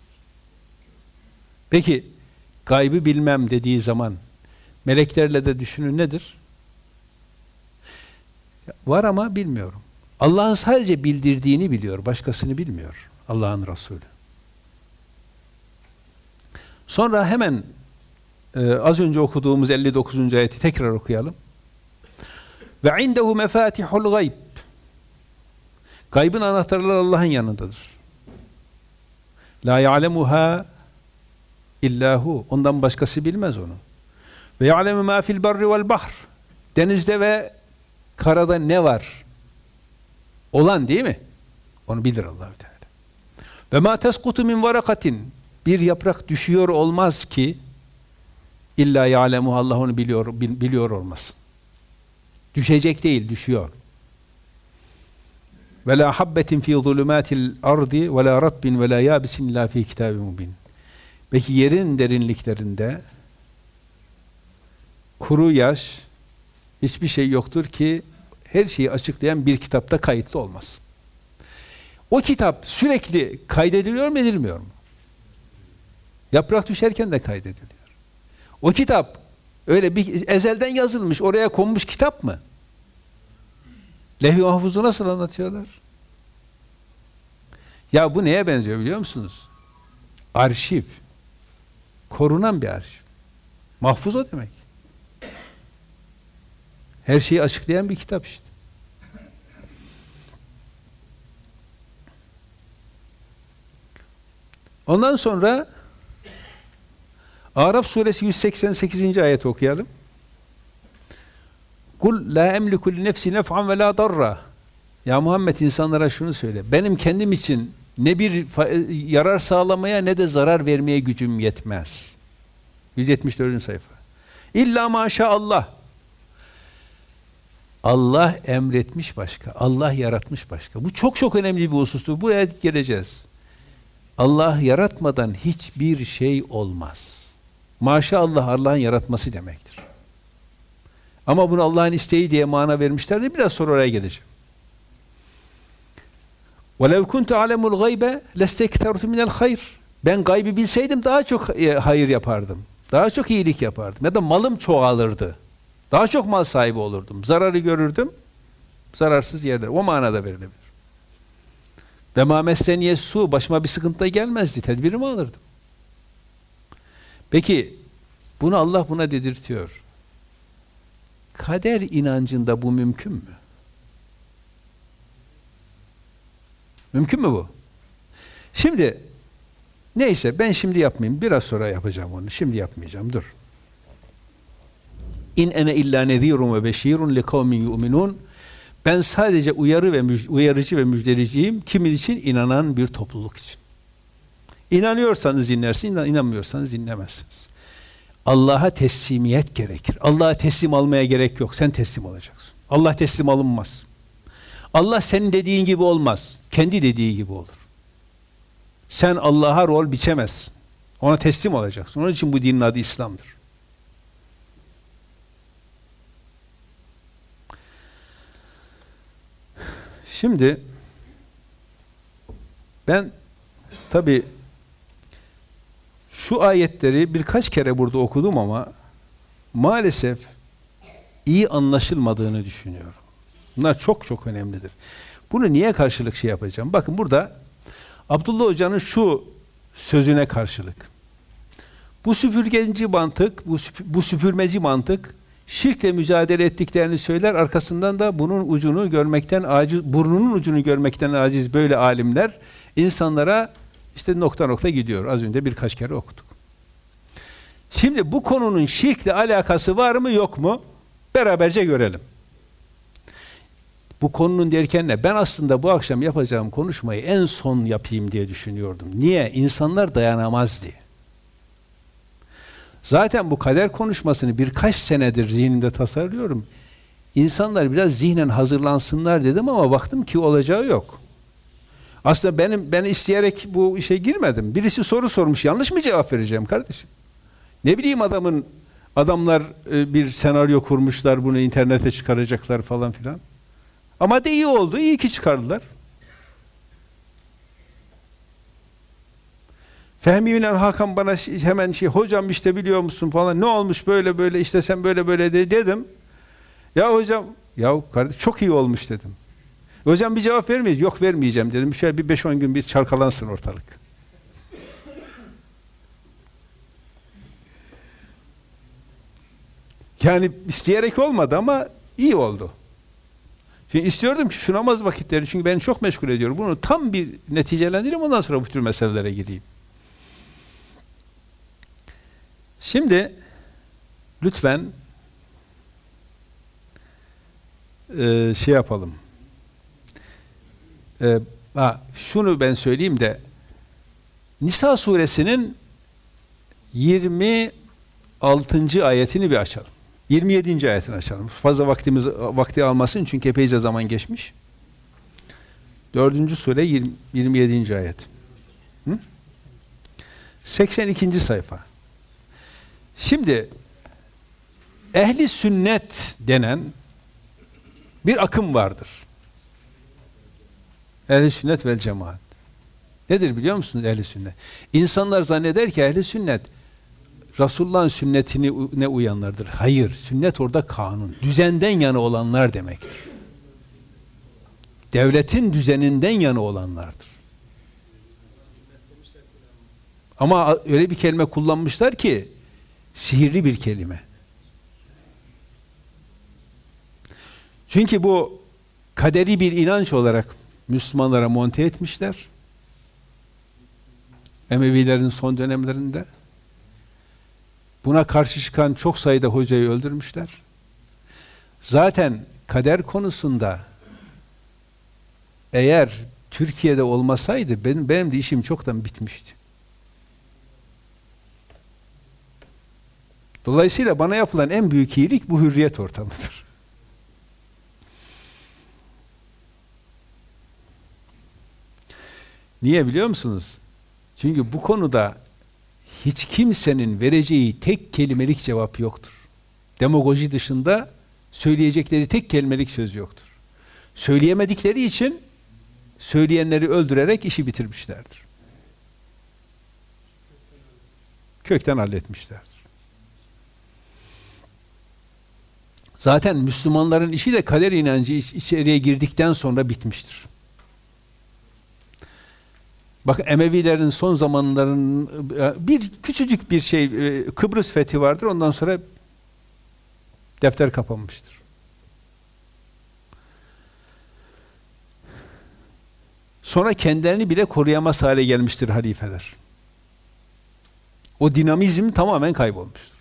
Peki gaybı bilmem dediği zaman meleklerle de düşünün nedir? Var ama bilmiyorum. Allah'ın sadece bildirdiğini biliyor. Başkasını bilmiyor. Allah'ın Resulü. Sonra hemen e, az önce okuduğumuz elli dokuzuncu ayeti tekrar okuyalım. Ve indehu mefatihul gayb. Gaybın anahtarları Allah'ın yanındadır. La ya'lemuha illahu. Ondan başkası bilmez onu. Ve ya'lemu ma fil barri vel bahr. Denizde ve karada ne var? Olan değil mi? Onu bilir Allah-u Teala. Ve ma tesqutu min varakatin. Bir yaprak düşüyor olmaz ki illa ya'lemu. Allah onu biliyor biliyor olmasın. Düşecek değil, düşüyor. Ve la habbetin fi zulumatil ardi ve la rabbin ve la yabisin illa fi kitabin mubin. Peki yerin derinliklerinde kuru yaş hiçbir şey yoktur ki her şeyi açıklayan bir kitapta kayıtlı olmaz. O kitap sürekli kaydediliyor mu edilmiyor mu? Yaprak düşerken de kaydediliyor. O kitap öyle bir ezelden yazılmış, oraya konmuş kitap mı? Levh-i Mahfuz'u nasıl anlatıyorlar? Ya bu neye benziyor biliyor musunuz? Arşiv. Korunan bir arşiv. Mahfuz o demek. Her şeyi açıklayan bir kitap işte. Ondan sonra Araf suresi yüz seksen sekizinci ayet okuyalım. Kul la emliku li nefsi nef'an ve la darra. Ya Muhammed insanlara şunu söyle. Benim kendim için ne bir yarar sağlamaya ne de zarar vermeye gücüm yetmez. yüz yetmiş dördüncü sayfa. İlla maşallah. Allah emretmiş başka. Allah yaratmış başka. Bu çok çok önemli bir husustur. Buraya geleceğiz. Allah yaratmadan hiçbir şey olmaz. Maşallah Allah'ın yaratması demektir. Ama bunu Allah'ın isteği diye mana vermişlerdi. Biraz sonra oraya geleceğim. وَلَوْ كُنْتُ عَلَمُ الْغَيْبَ لَسْتَكْتَرْتُ مِنَ الْخَيْرِ. Ben gaybı bilseydim daha çok hayır yapardım. Daha çok iyilik yapardım. Ya da malım çoğalırdı. Daha çok mal sahibi olurdum. Zararı görürdüm. Zararsız yerler. O manada verilebilir. Ve mâ messeniye su. Başıma bir sıkıntı da gelmezdi. Tedbirimi alırdım. Peki bunu Allah buna dedirtiyor. Kader inancında bu mümkün mü? Mümkün mü bu? Şimdi neyse ben şimdi yapmayayım. Biraz sonra yapacağım onu. Şimdi yapmayacağım. Dur. İn ene illa nezirun ve beşirun li kavmin yu'minun. Ben sadece uyarı ve müj- uyarıcı ve müjdeliciyim. Kimin için? İnanan bir topluluk için. İnanıyorsanız dinlersiniz, inanmıyorsanız dinlemezsiniz. Allah'a teslimiyet gerekir. Allah'a teslim almaya gerek yok. Sen teslim olacaksın. Allah teslim alınmaz. Allah senin dediğin gibi olmaz. Kendi dediği gibi olur. Sen Allah'a rol biçemezsin. Ona teslim olacaksın. Onun için bu dinin adı İslam'dır. Şimdi ben tabii şu ayetleri birkaç kere burada okudum ama maalesef iyi anlaşılmadığını düşünüyorum. Bunlar çok çok önemlidir. Bunu niye karşılık şey yapacağım? Bakın burada Abdullah Hoca'nın şu sözüne karşılık. Bu süpürgeci mantık, bu, süp bu süpürmeci mantık şirkle mücadele ettiklerini söyler. Arkasından da bunun ucunu görmekten aciz, burnunun ucunu görmekten aciz böyle alimler insanlara işte nokta nokta gidiyor. Az önce birkaç kere okuduk. Şimdi bu konunun şirkle alakası var mı yok mu? Beraberce görelim. Bu konunun derken ne? Ben aslında bu akşam yapacağım konuşmayı en son yapayım diye düşünüyordum. Niye? İnsanlar dayanamaz diye. Zaten bu kader konuşmasını birkaç senedir zihnimde tasarlıyorum. İnsanlar biraz zihnen hazırlansınlar dedim ama baktım ki olacağı yok. Aslında benim ben isteyerek bu işe girmedim. Birisi soru sormuş, yanlış mı cevap vereceğim kardeşim? Ne bileyim adamın adamlar bir senaryo kurmuşlar, bunu internete çıkaracaklar falan filan. Ama de iyi oldu, iyi ki çıkardılar. Fehmi ile Hakan bana hemen şey, hocam işte biliyor musun falan, ne olmuş böyle böyle, işte sen böyle böyle de, dedim. Ya hocam, ya kardeş çok iyi olmuş dedim. Hocam bir cevap vermeyiz. Yok vermeyeceğim dedim. Şöyle bir beş on gün bir çalkalansın ortalık. Yani isteyerek olmadı ama iyi oldu. Şimdi istiyordum ki şu namaz vakitleri, çünkü beni çok meşgul ediyor. Bunu tam bir neticelendireyim, ondan sonra bu tür meselelere gireyim. Şimdi lütfen e, şey yapalım. E, ha, şunu ben söyleyeyim de Nisa suresinin yirmi altıncı ayetini bir açalım. yirmi yedinci ayetini açalım. Fazla vaktimiz vakti almasın çünkü epeyce zaman geçmiş. dördüncü sure yirmi yedinci ayet. Hı? seksen ikinci sayfa. Şimdi ehli sünnet denen bir akım vardır. Ehli sünnet vel cemaat. Nedir biliyor musunuz ehli sünnet? İnsanlar zanneder ki ehli sünnet Resulullah'ın sünnetini ne uyanlardır. Hayır, sünnet orada kanun. Düzenden yana olanlar demektir. Devletin düzeninden yana olanlardır. Ama öyle bir kelime kullanmışlar ki sihirli bir kelime. Çünkü bu kaderi bir inanç olarak Müslümanlara monte etmişler. Emevilerin son dönemlerinde. Buna karşı çıkan çok sayıda hocayı öldürmüşler. Zaten kader konusunda eğer Türkiye'de olmasaydı benim, benim de işim çoktan bitmişti. Dolayısıyla bana yapılan en büyük iyilik bu hürriyet ortamıdır. Niye biliyor musunuz? Çünkü bu konuda hiç kimsenin vereceği tek kelimelik cevap yoktur. Demagoji dışında söyleyecekleri tek kelimelik söz yoktur. Söyleyemedikleri için söyleyenleri öldürerek işi bitirmişlerdir. Kökten halletmişlerdir. Zaten Müslümanların işi de kader inancı içeriye girdikten sonra bitmiştir. Bakın Emevilerin son zamanların bir küçücük bir şey, Kıbrıs fethi vardır. Ondan sonra defter kapanmıştır. Sonra kendilerini bile koruyamaz hale gelmiştir halifeler. O dinamizm tamamen kaybolmuştur.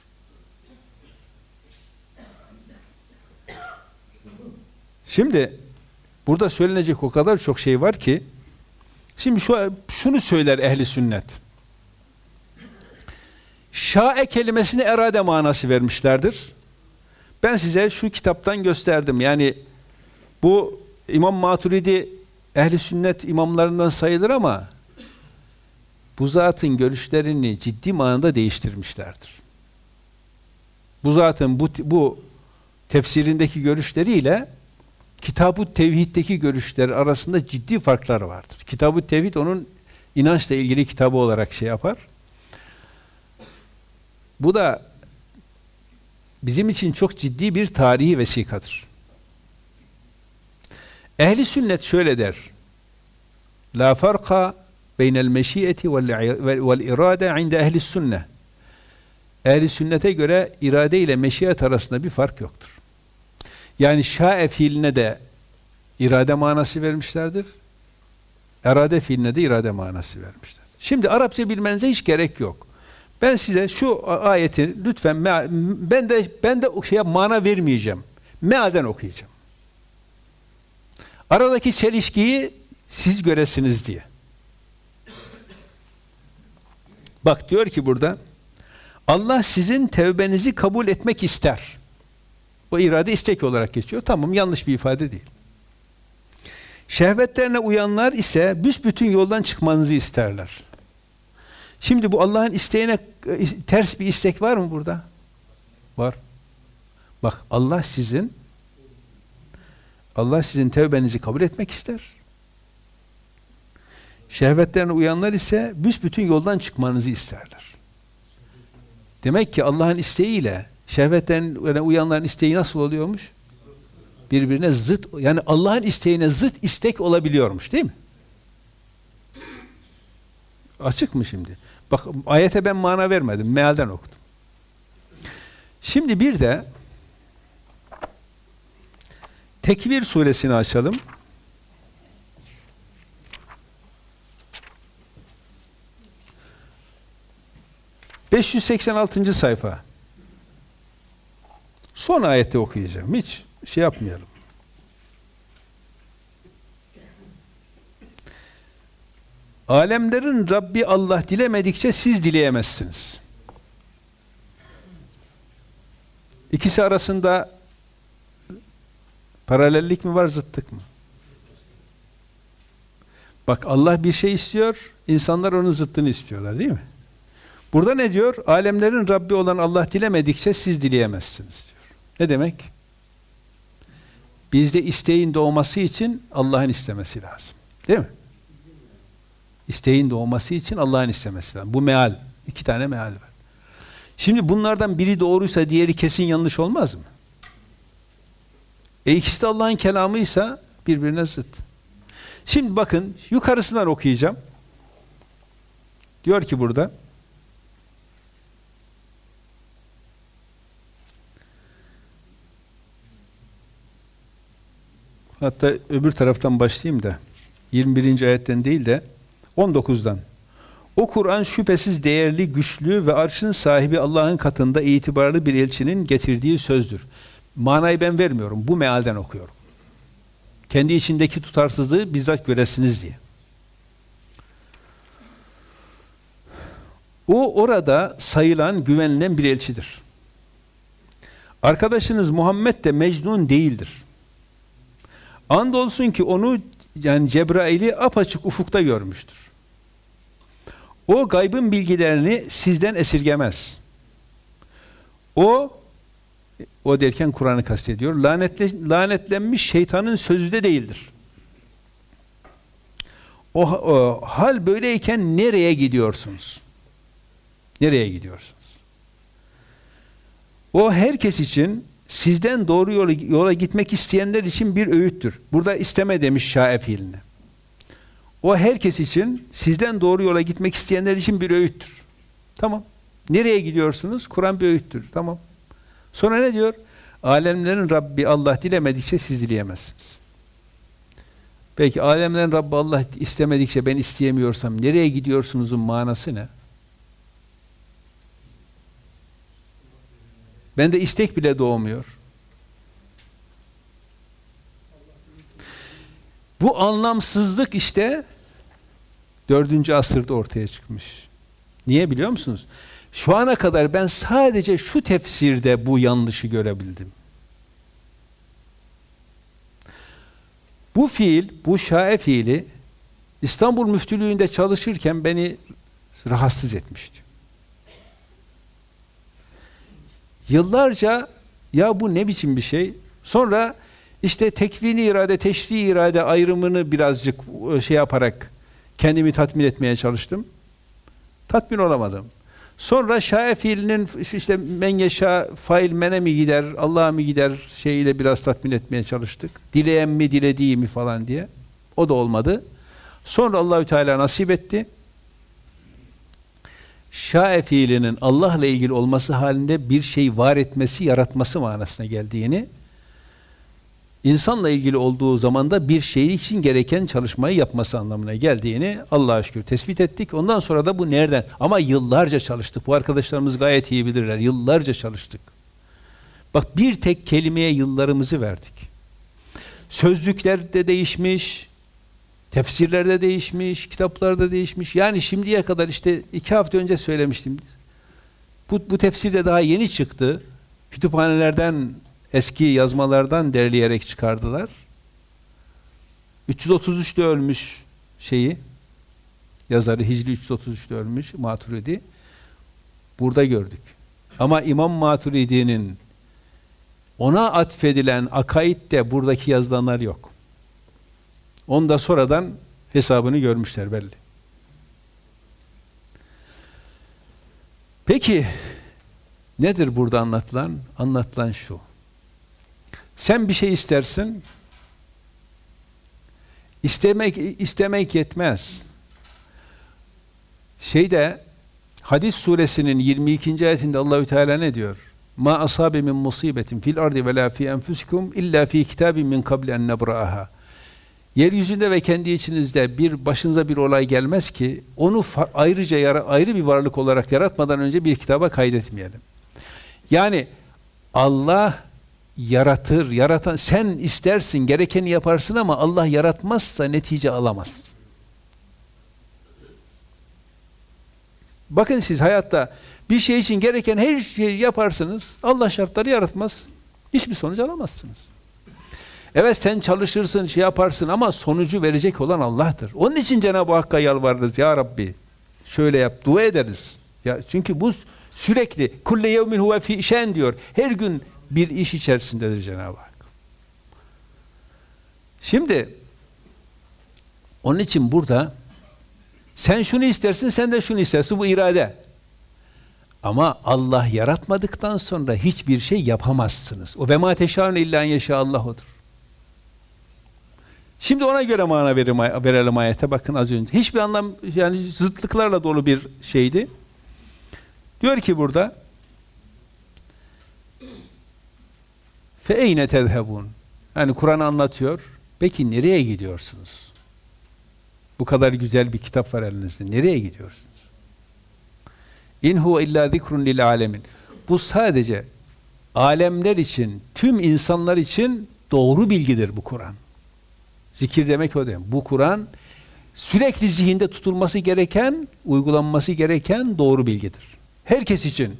Şimdi burada söylenecek o kadar çok şey var ki, şimdi şu, şunu söyler ehli sünnet. Şa'e kelimesine erade manası vermişlerdir. Ben size şu kitaptan gösterdim. Yani bu İmam Maturidi ehli sünnet imamlarından sayılır ama bu zatın görüşlerini ciddi manada değiştirmişlerdir. Bu zatın bu, bu tefsirindeki görüşleriyle Kitab-ı Tevhid'deki görüşler arasında ciddi farklar vardır. Kitab-ı Tevhid onun inançla ilgili kitabı olarak şey yapar. Bu da bizim için çok ciddi bir tarihi vesikadır. Ehli sünnet şöyle der: La farka beynel meşiyeti vel irade inde ehli sünnet. Ehli sünnete göre irade ile meşiyet arasında bir fark yoktur. Yani şa'e fiiline de irade manası vermişlerdir. Erade fiiline de irade manası vermişler. Şimdi Arapça bilmenize hiç gerek yok. Ben size şu ayeti lütfen ben de ben de o şeye mana vermeyeceğim. Mealden okuyacağım. Aradaki çelişkiyi siz göresiniz diye. Bak diyor ki burada Allah sizin tevbenizi kabul etmek ister. O irade istek olarak geçiyor. Tamam, yanlış bir ifade değil. Şehvetlerine uyanlar ise büsbütün yoldan çıkmanızı isterler. Şimdi bu Allah'ın isteğine ters bir istek var mı burada? Var. Bak Allah sizin Allah sizin tevbenizi kabul etmek ister. Şehvetlerine uyanlar ise büsbütün yoldan çıkmanızı isterler. Demek ki Allah'ın isteğiyle şehvetlerine uyanların isteği nasıl oluyormuş? Birbirine zıt, yani Allah'ın isteğine zıt istek olabiliyormuş, değil mi? Açık mı şimdi? Bak ayete ben mana vermedim, mealden okudum. Şimdi bir de Tekvir suresini açalım. beş yüz seksen altıncı sayfa. Son ayette okuyacağım. Hiç şey yapmayalım. Alemlerin Rabbi Allah dilemedikçe siz dileyemezsiniz. İkisi arasında paralellik mi var, zıttık mı? Bak Allah bir şey istiyor, insanlar onun zıttını istiyorlar, değil mi? Burada ne diyor? Alemlerin Rabbi olan Allah dilemedikçe siz dileyemezsiniz diyor. Ne demek? Bizde isteğin doğması için Allah'ın istemesi lazım. Değil mi? İsteğin doğması için Allah'ın istemesi lazım. Bu meal. İki tane meal var. Şimdi bunlardan biri doğruysa diğeri kesin yanlış olmaz mı? E ikisi de Allah'ın kelamıysa birbirine zıt. Şimdi bakın yukarısından okuyacağım. Diyor ki burada hatta öbür taraftan başlayayım da yirmi birinci ayetten değil de on dokuzdan. O Kur'an şüphesiz değerli, güçlü ve arşın sahibi Allah'ın katında itibarlı bir elçinin getirdiği sözdür. Manayı ben vermiyorum. Bu mealden okuyorum. Kendi içindeki tutarsızlığı bizzat göresiniz diye. O orada sayılan, güvenilen bir elçidir. Arkadaşınız Muhammed de Mecnun değildir. Andolsun ki onu, yani Cebrail'i apaçık ufukta görmüştür. O gaybın bilgilerini sizden esirgemez. O, o derken Kur'an'ı kastediyor, lanetle, lanetlenmiş şeytanın sözü de değildir. O, o hal böyleyken nereye gidiyorsunuz? Nereye gidiyorsunuz? O herkes için, sizden doğru yola, yola gitmek isteyenler için bir öğüttür. Burada isteme demiş şa'e fiiline. O herkes için, sizden doğru yola gitmek isteyenler için bir öğüttür. Tamam. Nereye gidiyorsunuz? Kur'an bir öğüttür. Tamam. Sonra ne diyor? Alemlerin Rabbi Allah dilemedikçe siz dileyemezsiniz. Peki alemlerin Rabbi Allah istemedikçe ben isteyemiyorsam nereye gidiyorsunuzun manası ne? Bende istek bile doğmuyor. Bu anlamsızlık işte dördüncü asırda ortaya çıkmış. Niye biliyor musunuz? Şu ana kadar ben sadece şu tefsirde bu yanlışı görebildim. Bu fiil, bu şae fiili İstanbul Müftülüğü'nde çalışırken beni rahatsız etmişti. Yıllarca ya bu ne biçim bir şey? Sonra işte tekvini irade, teşri irade ayrımını birazcık şey yaparak kendimi tatmin etmeye çalıştım. Tatmin olamadım. Sonra şae fiilinin işte men yeşâ fail mene mi gider, Allah'a mı gider şeyiyle biraz tatmin etmeye çalıştık. Dileyen mi, dilediği mi falan diye. O da olmadı. Sonra Allahü Teala nasip etti. Şae fiilinin Allah'la ilgili olması halinde bir şey var etmesi, yaratması manasına geldiğini, insanla ilgili olduğu zaman da bir şey için gereken çalışmayı yapması anlamına geldiğini Allah'a şükür tespit ettik. Ondan sonra da bu nereden? Ama yıllarca çalıştık. Bu arkadaşlarımız gayet iyi bilirler. Yıllarca çalıştık. Bak bir tek kelimeye yıllarımızı verdik. Sözlükler de değişmiş, tefsirlerde değişmiş, kitaplarda değişmiş. Yani şimdiye kadar işte iki hafta önce söylemiştim. Bu, bu tefsir de daha yeni çıktı. Kütüphanelerden, eski yazmalardan derleyerek çıkardılar. üç yüz otuz üçte ölmüş şeyi, yazarı Hicri üç yüz otuz üçte ölmüş Maturidi. Burada gördük. Ama İmam Maturidi'nin ona atfedilen akaid de buradaki yazılanlar yok. Onu da sonradan hesabını görmüşler belli. Peki nedir burada anlatılan? Anlatılan şu. Sen bir şey istersin. İstemek istemek yetmez. Şeyde Hadis suresinin yirmi ikinci ayetinde Allahü Teala ne diyor? Ma asabe min musibetin fil ardi ve la fi enfusikum illa fi kitabin min qabli en nebra'aha. Yeryüzünde ve kendi içinizde bir başınıza bir olay gelmez ki onu ayrıca yara, ayrı bir varlık olarak yaratmadan önce bir kitaba kaydetmeyelim. Yani Allah yaratır, yaratan sen istersin, gerekeni yaparsın ama Allah yaratmazsa netice alamaz. Bakın siz hayatta bir şey için gereken her şeyi yaparsınız, Allah şartları yaratmaz, hiçbir sonuç alamazsınız. Evet sen çalışırsın, şey yaparsın ama sonucu verecek olan Allah'tır. Onun için Cenab-ı Hakk'a yalvarırız, ya Rabbi şöyle yap, dua ederiz. Ya çünkü bu sürekli kulle yevmin huve fi şen diyor. Her gün bir iş içerisindedir Cenab-ı Hak. Şimdi onun için burada sen şunu istersin, sen de şunu istersin. Bu irade. Ama Allah yaratmadıktan sonra hiçbir şey yapamazsınız. O ve ma teşâune illâ en yeşâallah odur. Şimdi ona göre mana verelim, verelim ayete. Bakın az önce. Hiçbir anlam, yani zıtlıklarla dolu bir şeydi. Diyor ki burada fe eyne tezhebun. Yani Kur'an anlatıyor. Peki nereye gidiyorsunuz? Bu kadar güzel bir kitap var elinizde. Nereye gidiyorsunuz? İn huve illa zikrun lil alemin. Bu sadece alemler için, tüm insanlar için doğru bilgidir bu Kur'an. Zikir demek o demek. Bu Kur'an sürekli zihinde tutulması gereken, uygulanması gereken doğru bilgidir. Herkes için.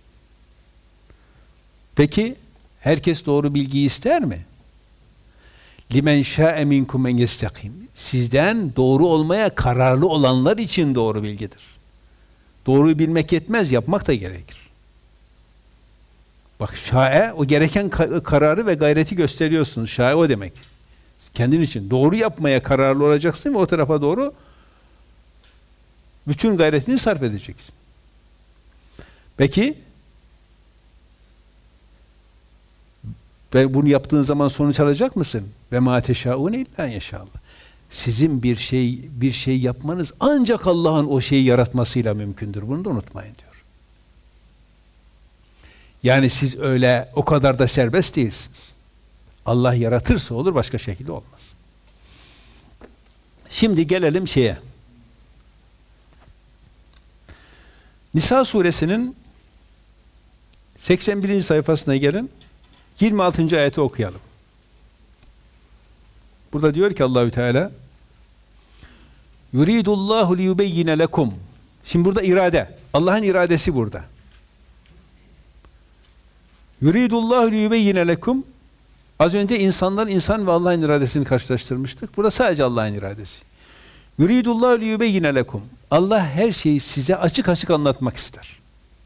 Peki herkes doğru bilgiyi ister mi? Limen şa'e minkum en yestakim. Sizden doğru olmaya kararlı olanlar için doğru bilgidir. Doğruyu bilmek yetmez, yapmak da gerekir. Bak şa'e o gereken kararı ve gayreti gösteriyorsunuz. Şa'e o demek. Kendin için doğru yapmaya kararlı olacaksın ve o tarafa doğru bütün gayretini sarf edeceksin. Peki ve bunu yaptığın zaman sonuç alacak mısın? Ve ma teşâune illâ inşallah. Sizin bir şey bir şey yapmanız ancak Allah'ın o şeyi yaratmasıyla mümkündür. Bunu da unutmayın diyor. Yani siz öyle o kadar da serbest değilsiniz. Allah yaratırsa olur, başka şekilde olmaz. Şimdi gelelim şeye. Nisa suresinin seksen birinci sayfasına gelin. yirmi altıncı ayeti okuyalım. Burada diyor ki Allahü Teala yuridullahu liyubeyyine lekum. Şimdi burada irade. Allah'ın iradesi burada. Yuridullahu liyubeyyine lekum. Az önce insanlar, insan ve Allah'ın iradesini karşılaştırmıştık. Burada sadece Allah'ın iradesi. Yuridullahu liyubeyyine lekum. Allah her şeyi size açık açık anlatmak ister.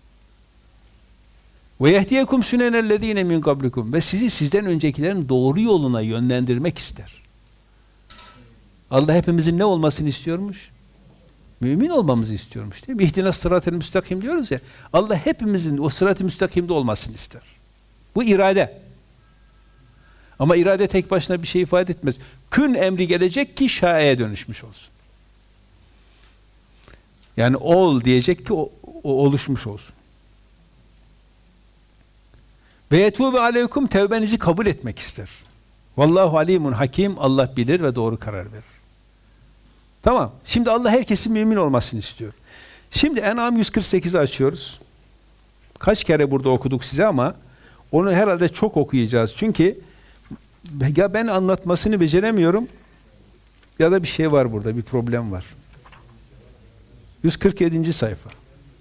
Ve yehdiyekum sünenellezine min kablikum. Ve sizi sizden öncekilerin doğru yoluna yönlendirmek ister. Allah hepimizin ne olmasını istiyormuş? Mümin olmamızı istiyormuş, değil mi? İhdina sıratel müstakim diyoruz ya. Allah hepimizin o sırat-ı müstakimde olmasını ister. Bu irade. Ama irade tek başına bir şey ifade etmez. Kün emri gelecek ki şaeye dönüşmüş olsun. Yani ol diyecek ki o, o oluşmuş olsun. Ve yetûbe aleykum, tevbenizi kabul etmek ister. Vallahu alimun hakim, Allah bilir ve doğru karar verir. Tamam. Şimdi Allah herkesin mümin olmasını istiyor. Şimdi En'am yüz kırk sekizi açıyoruz. Kaç kere burada okuduk size ama onu herhalde çok okuyacağız. Çünkü ya ben anlatmasını beceremiyorum ya da bir şey var burada, bir problem var. yüz kırk yedinci sayfa.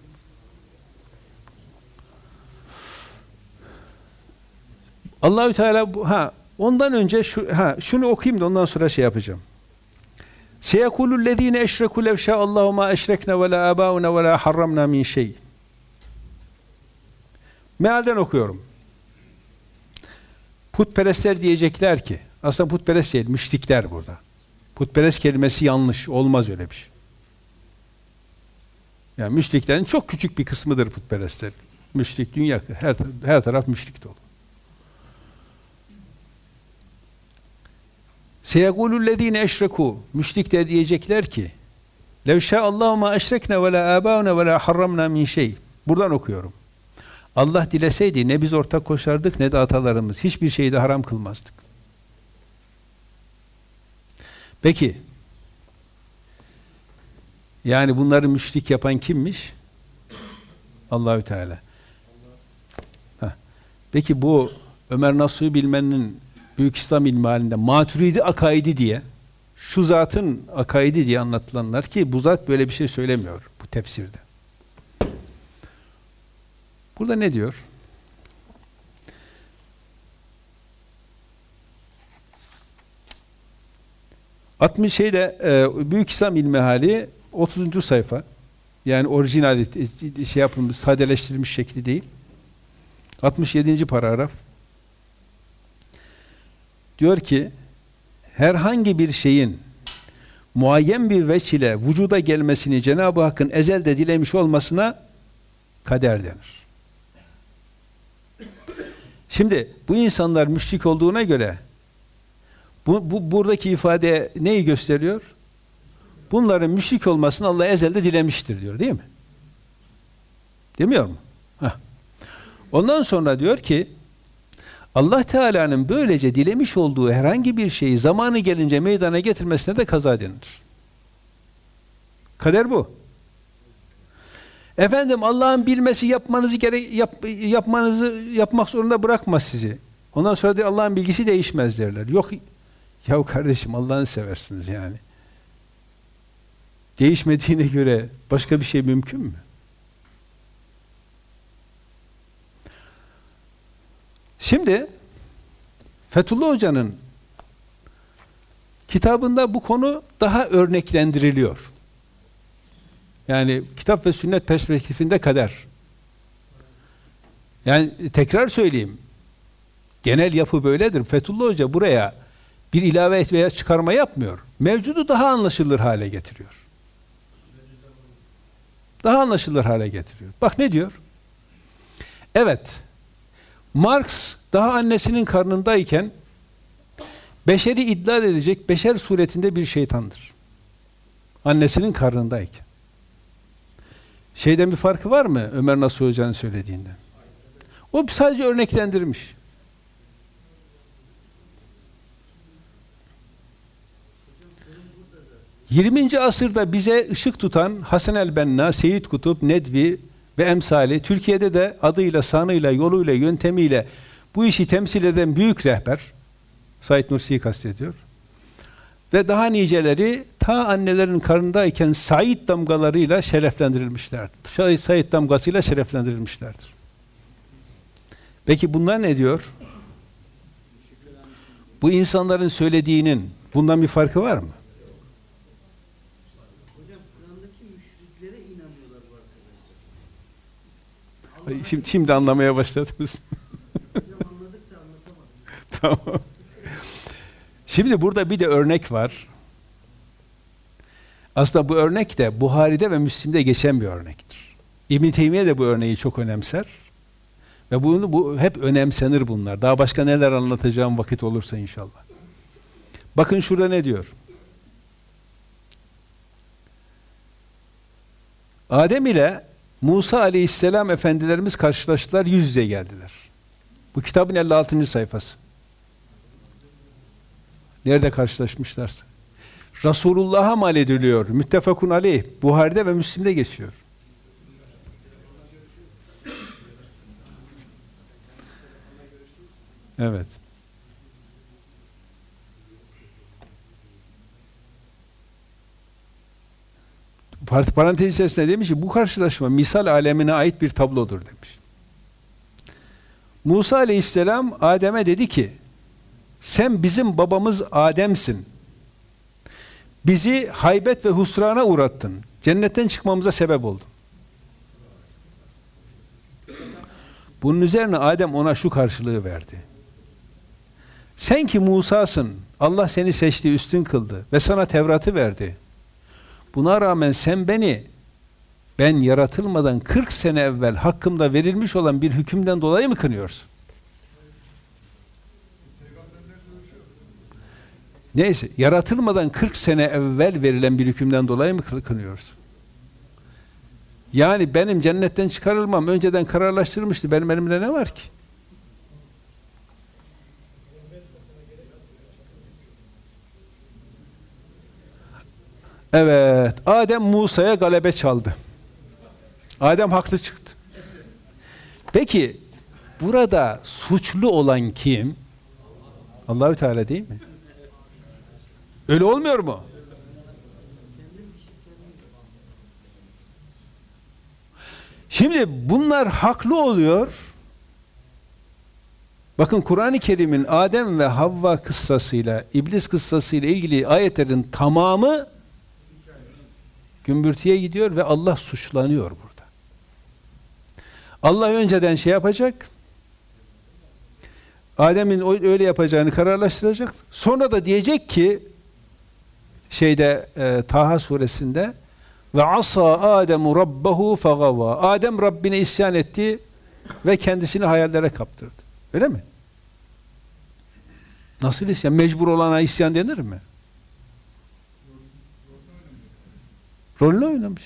Allahü Teala bu, ha ondan önce şu ha şunu okuyayım da ondan sonra şey yapacağım. Seyekulü'llezîne eşrekû lev şâ'allâhu mâ eşrekne ve lâ âbâuna ve lâ harramnâ min şey. Mealden okuyorum. Putperestler diyecekler ki, aslında putperest değil, müşrikler burada. Putperest kelimesi yanlış, olmaz öyle bir şey. Yani müşriklerin çok küçük bir kısmıdır putperestler. Müşrik dünya, her, her taraf müşrik dolu. Seyekulü'llezîne eşrekû, müşrikler diyecekler ki, lev şâ'allâhu mâ eşrekne ve lâ âbâuna ve lâ harramnâ min şey. Buradan okuyorum. Allah dileseydi ne biz ortak koşardık ne de atalarımız. Hiçbir şeyi de haram kılmazdık. Peki, yani bunları müşrik yapan kimmiş? Allahü Teala. Heh. Peki bu Ömer Nasuhi Bilmen'in Büyük İslam ilmi halinde Maturidi akaidi diye, şu zatın akaidi diye anlatılanlar ki bu zat böyle bir şey söylemiyor bu tefsirde. Burada ne diyor? altmış şeyde e, Büyük İslam İlmihali otuzuncu sayfa. Yani orijinal şey yapılmış, sadeleştirilmiş şekli değil. altmış yedinci paragraf. Diyor ki herhangi bir şeyin muayyen bir veç ile vücuda gelmesini Cenab-ı Hakk'ın ezelde dilemiş olmasına kader denir. Şimdi bu insanlar müşrik olduğuna göre bu, bu buradaki ifade neyi gösteriyor? Bunların müşrik olmasını Allah ezelde dilemiştir diyor, değil mi? Demiyor mu? Heh. Ondan sonra diyor ki Allah Teala'nın böylece dilemiş olduğu herhangi bir şeyi zamanı gelince meydana getirmesine de kaza denir. Kader bu. Efendim Allah'ın bilmesi yapmanızı gerek yap, yapmanızı yapmak zorunda bırakmaz sizi. Ondan sonra da Allah'ın bilgisi değişmez derler. Yok ya kardeşim, Allah'ını seversiniz yani. Değişmediğine göre başka bir şey mümkün mü? Şimdi Fethullah Hoca'nın kitabında bu konu daha örneklendiriliyor. Yani kitap ve sünnet perspektifinde kader. Yani tekrar söyleyeyim. Genel yapı böyledir. Fethullah Hoca buraya bir ilave et veya çıkarma yapmıyor. Mevcudu daha anlaşılır hale getiriyor. Daha anlaşılır hale getiriyor. Bak ne diyor? Evet. Marx daha annesinin karnındayken beşeri iddia edecek beşer suretinde bir şeytandır. Annesinin karnındayken. Şeyden bir farkı var mı Ömer Nasuhi Hoca'nın söylediğinden? O sadece örneklendirmiş. yirminci asırda bize ışık tutan Hasan el-Benna, Seyyid Kutup, Nedvi ve emsali, Türkiye'de de adıyla, sanıyla, yoluyla, yöntemiyle bu işi temsil eden büyük rehber, Said Nursi'yi kastediyor. Ve daha niceleri ta annelerin karnındayken Said damgalarıyla şereflendirilmişlerdir. Said damgasıyla şereflendirilmişlerdir. Peki bunlar ne diyor? Bu insanların söylediğinin bundan bir farkı var mı? Hocam Kur'an'daki müşriklere inanıyorlar bu arkadaşlar. Şimdi, şimdi anlamaya başladınız. Hocam anladık da anlatamadım. Tamam. Şimdi burada bir de örnek var. Aslında bu örnek de Buhari'de ve Müslim'de geçen bir örnektir. İbn-i Teymiye de bu örneği çok önemser. Ve bunu bu hep önemsenir bunlar. Daha başka neler anlatacağım vakit olursa inşallah. Bakın şurada ne diyor? Adem ile Musa aleyhisselam efendilerimiz karşılaştılar, yüz yüze geldiler. Bu kitabın elli altıncı sayfası. Nerede karşılaşmışlarsa. Resulullah'a mal ediliyor. Müttefakun aleyh. Buhari'de ve Müslim'de geçiyor. Evet. Parantez içerisinde demiş ki bu karşılaşma misal alemine ait bir tablodur demiş. Musa aleyhisselam Adem'e dedi ki sen bizim babamız Adem'sin. Bizi haybet ve husrana uğrattın. Cennetten çıkmamıza sebep oldun. Bunun üzerine Adem ona şu karşılığı verdi. Sen ki Musa'sın, Allah seni seçti, üstün kıldı ve sana Tevrat'ı verdi. Buna rağmen sen beni, ben yaratılmadan kırk sene evvel hakkımda verilmiş olan bir hükümden dolayı mı kınıyorsun? Neyse, yaratılmadan kırk sene evvel verilen bir hükümden dolayı mı kınıyorsun? Yani benim cennetten çıkarılmam önceden kararlaştırılmıştı. Benim elimde ne var ki? Evet, Adem Musa'ya galebe çaldı. Adem haklı çıktı. Peki, burada suçlu olan kim? Allah-u Teala değil mi? Öyle olmuyor mu? Şimdi bunlar haklı oluyor. Bakın Kur'an-ı Kerim'in Adem ve Havva kıssasıyla, İblis kıssasıyla ilgili ayetlerin tamamı gümbürtüye gidiyor ve Allah suçlanıyor burada. Allah önceden şey yapacak, Adem'in öyle yapacağını kararlaştıracak. Sonra da diyecek ki şeyde e, Taha suresinde ve asa Ademu rabbahu fagava. Adem Rabbine isyan etti ve kendisini hayallere kaptırdı. Öyle mi? Nasıl isyan? Mecbur olana isyan denir mi? Rolünü oynamış.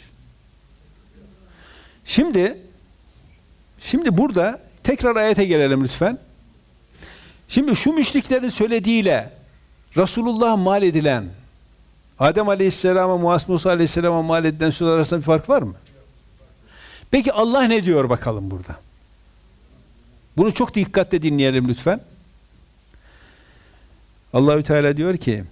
Şimdi şimdi burada tekrar ayete gelelim lütfen. Şimdi şu müşriklerin söylediğiyle Resulullah'a mal edilen Adem Aleyhisselam'a, Musa Aleyhisselam'a mal edilen sözler arasında bir fark var mı? Peki Allah ne diyor bakalım burada? Bunu çok dikkatle dinleyelim lütfen. Allahü Teala diyor ki: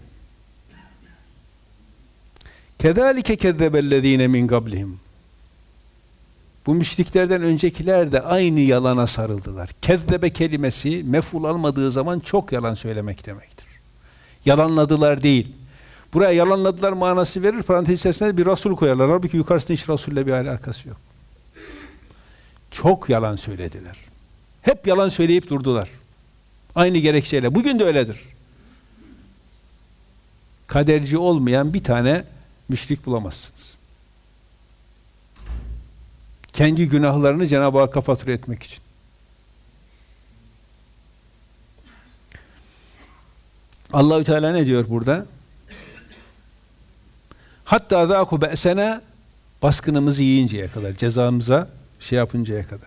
"Kezalike kezzebellezine min qablihim." Bu müşriklerden öncekiler de aynı yalana sarıldılar. Kezzebe kelimesi mef'ul almadığı zaman çok yalan söylemek demektir. Yalanladılar değil. Buraya yalanladılar manası verir, parantez içerisinde bir Resul koyarlar. Halbuki yukarısında hiç Resul'le bir alakası yok. Çok yalan söylediler. Hep yalan söyleyip durdular. Aynı gerekçeyle. Bugün de öyledir. Kaderci olmayan bir tane müşrik bulamazsınız. Kendi günahlarını Cenab-ı Hakk'a fatura etmek için. Allahü Teala ne diyor burada? Hatta zâku be'sena, baskınımızı yiyinceye kadar, cezamıza şey yapıncaya kadar.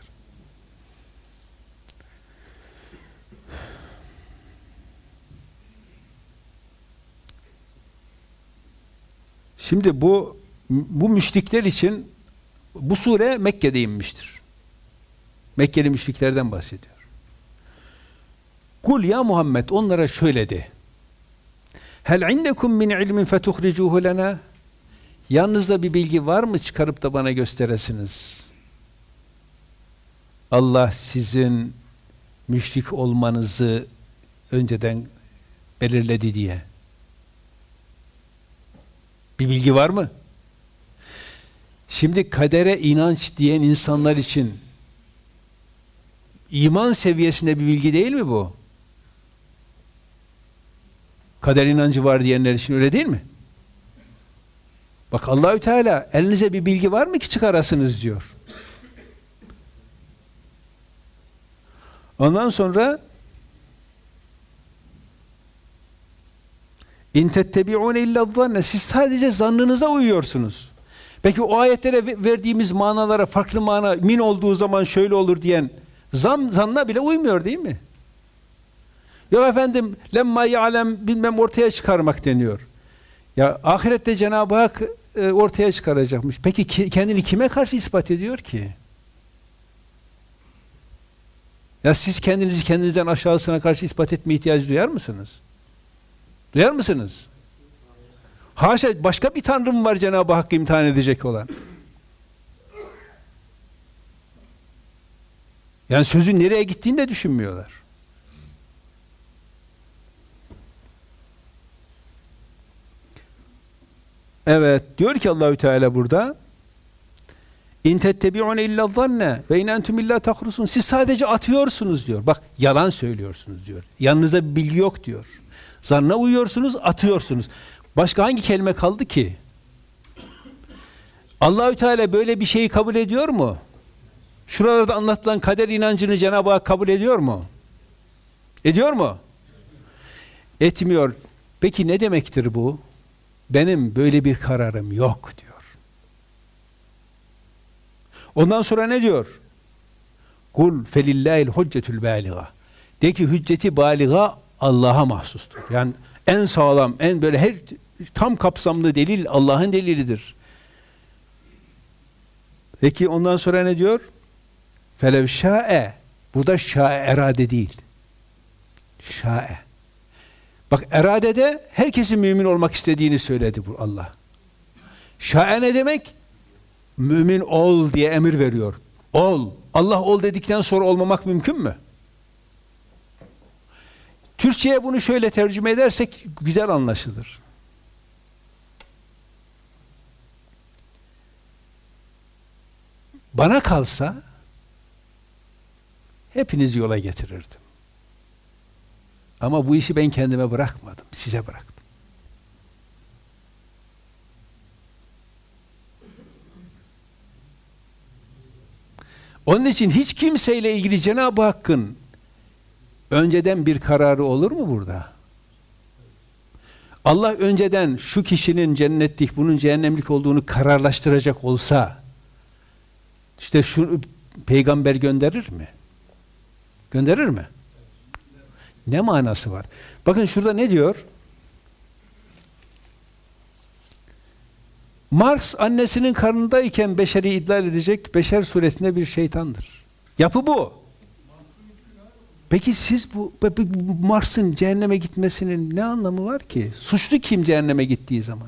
Şimdi bu bu müşrikler için bu sure Mekke'de inmiştir. Mekkeli müşriklerden bahsediyor. Kul ya Muhammed, onlara şöyle de: Hel indekum min ilmin fetuhricuhu lena? Yanınızda bir bilgi var mı çıkarıp da bana gösteresiniz? Allah sizin müşrik olmanızı önceden belirledi diye. Bir bilgi var mı? Şimdi kadere inanç diyen insanlar için iman seviyesinde bir bilgi değil mi bu? Kader inancı var diyenler için öyle değil mi? Bak Allahü Teala elinize bir bilgi var mı ki çıkarasınız diyor. Ondan sonra İn tettebi'une illa zanne, siz sadece zannınıza uyuyorsunuz. Peki o ayetlere verdiğimiz manalara farklı mana, min olduğu zaman şöyle olur diyen zan, zanna bile uymuyor değil mi? Yok efendim lemma ya'lem bilmem ortaya çıkarmak deniyor. Ya ahirette Cenab-ı Hak e, ortaya çıkaracakmış. Peki ki, kendini kime karşı ispat ediyor ki? Ya siz kendinizi kendinizden aşağısına karşı ispat etme ihtiyacı duyar mısınız? Duyar mısınız? Haşa, başka bir tanrı mı var Cenab-ı Hakk'ı imtihan edecek olan? Yani sözün nereye gittiğini de düşünmüyorlar. Evet, diyor ki Allahü Teala burada İn tettebi'une illa zanne ve in entum illa tahrusun. Siz sadece atıyorsunuz diyor. Bak yalan söylüyorsunuz diyor. Yanınızda bir bilgi yok diyor. Zanna uyuyorsunuz, atıyorsunuz. Başka hangi kelime kaldı ki? Allahü Teala böyle bir şeyi kabul ediyor mu? Şuralarda anlatılan kader inancını Cenab-ı Hak kabul ediyor mu? Ediyor mu? Etmiyor. Peki ne demektir bu? Benim böyle bir kararım yok diyor. Ondan sonra ne diyor? Kul felillahil hüccetül bâliga. De ki hücceti bâliga Allah'a mahsustur. Yani en sağlam, en böyle her tam kapsamlı delil Allah'ın delilidir. Peki ondan sonra ne diyor? Felev şa'e. Burada şa'e erade değil. Şa'e. Bak eradede herkesin mümin olmak istediğini söyledi bu Allah. Şa'e ne demek? Mümin ol diye emir veriyor. Ol. Allah ol dedikten sonra olmamak mümkün mü? Türkçe'ye bunu şöyle tercüme edersek güzel anlaşılır. Bana kalsa hepinizi yola getirirdim. Ama bu işi ben kendime bırakmadım, size bıraktım. Onun için hiç kimseyle ilgili Cenab-ı Hakk'ın önceden bir kararı olur mu burada? Allah önceden şu kişinin cennetlik, bunun cehennemlik olduğunu kararlaştıracak olsa, işte şu peygamber gönderir mi? Gönderir mi? Ne manası var? Bakın şurada ne diyor? Marx annesinin karnındayken beşeri idlal edecek beşer suretinde bir şeytandır. Yapı bu. Peki siz bu, bu Marx'ın cehenneme gitmesinin ne anlamı var ki? Suçlu kim cehenneme gittiği zaman?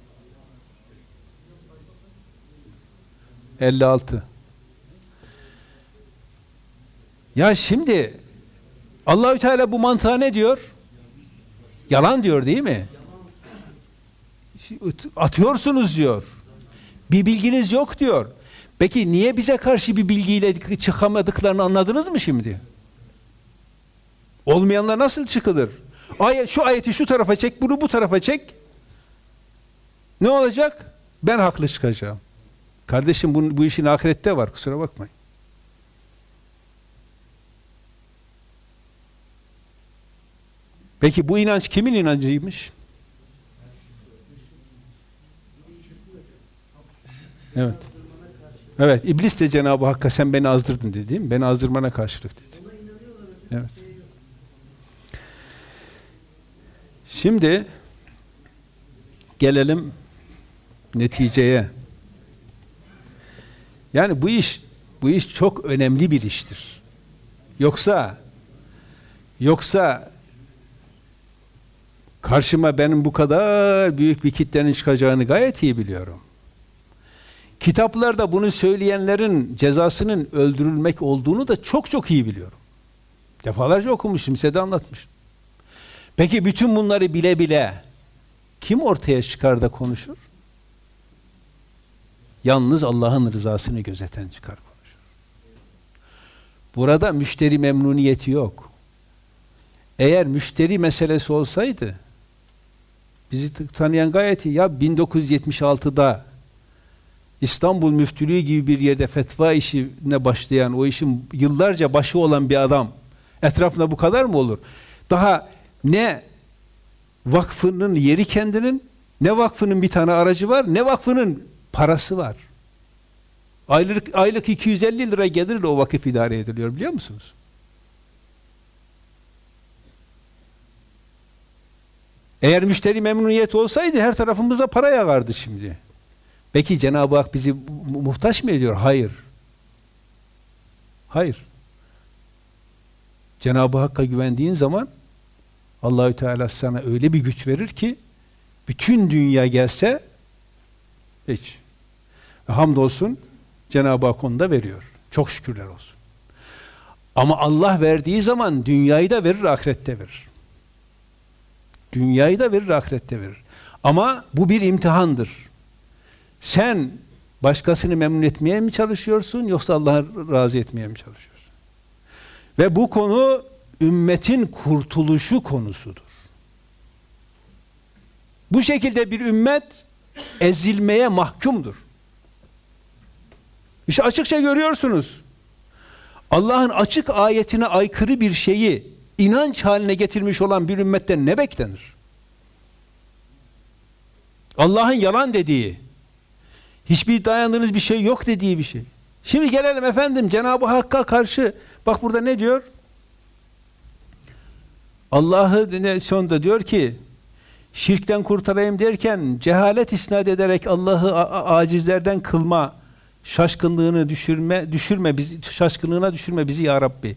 elli altı. Ya şimdi Allahü Teala bu mantığa ne diyor? Yalan diyor değil mi? Atıyorsunuz diyor. Bir bilginiz yok diyor. Peki niye bize karşı bir bilgiyle çıkamadıklarını anladınız mı şimdi? Olmayanlar nasıl çıkılır? Ayet, şu ayeti şu tarafa çek, bunu bu tarafa çek. Ne olacak? Ben haklı çıkacağım. Kardeşim bu, bu işin ahirette var, kusura bakmayın. Peki bu inanç kimin inancıymış? Evet. Evet, iblis de Cenab-ı Hakk'a sen beni azdırdın dedi, değil mi? Beni azdırmana karşılık dedi. Evet. Şimdi gelelim neticeye. Yani bu iş bu iş çok önemli bir iştir. Yoksa yoksa Karşıma benim bu kadar büyük bir kitlenin çıkacağını gayet iyi biliyorum. Kitaplarda bunu söyleyenlerin cezasının öldürülmek olduğunu da çok çok iyi biliyorum. Defalarca okumuşum, size de anlatmışım. Peki bütün bunları bile bile kim ortaya çıkar da konuşur? Yalnız Allah'ın rızasını gözeten çıkar konuşur. Burada müşteri memnuniyeti yok. Eğer müşteri meselesi olsaydı, bizi tanıyan gayet iyi. Ya bin dokuz yüz yetmiş altıda İstanbul Müftülüğü gibi bir yerde fetva işine başlayan, o işin yıllarca başı olan bir adam etrafında bu kadar mı olur? Daha ne vakfının yeri kendinin, ne vakfının bir tane aracı var, ne vakfının parası var. Aylık, aylık iki yüz elli lira gelirle o vakıf idare ediliyor, biliyor musunuz? Eğer müşteri memnuniyeti olsaydı her tarafımıza para yağardı şimdi. Peki Cenab-ı Hak bizi mu- muhtaç mı ediyor? Hayır. Hayır. Cenab-ı Hakk'a güvendiğin zaman Allahü Teala sana öyle bir güç verir ki bütün dünya gelse hiç. Ve hamdolsun Cenab-ı Hak onu da veriyor. Çok şükürler olsun. Ama Allah verdiği zaman dünyayı da verir, ahirette verir. Dünyayı da verir, ahirette verir. Ama bu bir imtihandır. Sen başkasını memnun etmeye mi çalışıyorsun yoksa Allah'ı razı etmeye mi çalışıyorsun? Ve bu konu ümmetin kurtuluşu konusudur. Bu şekilde bir ümmet ezilmeye mahkumdur. İşte açıkça görüyorsunuz. Allah'ın açık ayetine aykırı bir şeyi inanç haline getirmiş olan bir ümmetten ne beklenir? Allah'ın yalan dediği, hiçbir dayandığınız bir şey yok dediği bir şey. Şimdi gelelim efendim Cenab-ı Hakk'a karşı, bak burada ne diyor? Allah'ı sonunda diyor ki, şirkten kurtarayım derken cehalet isnat ederek Allah'ı acizlerden kılma, şaşkınlığını düşürme, düşürme bizi, şaşkınlığına düşürme bizi ya Rabbi.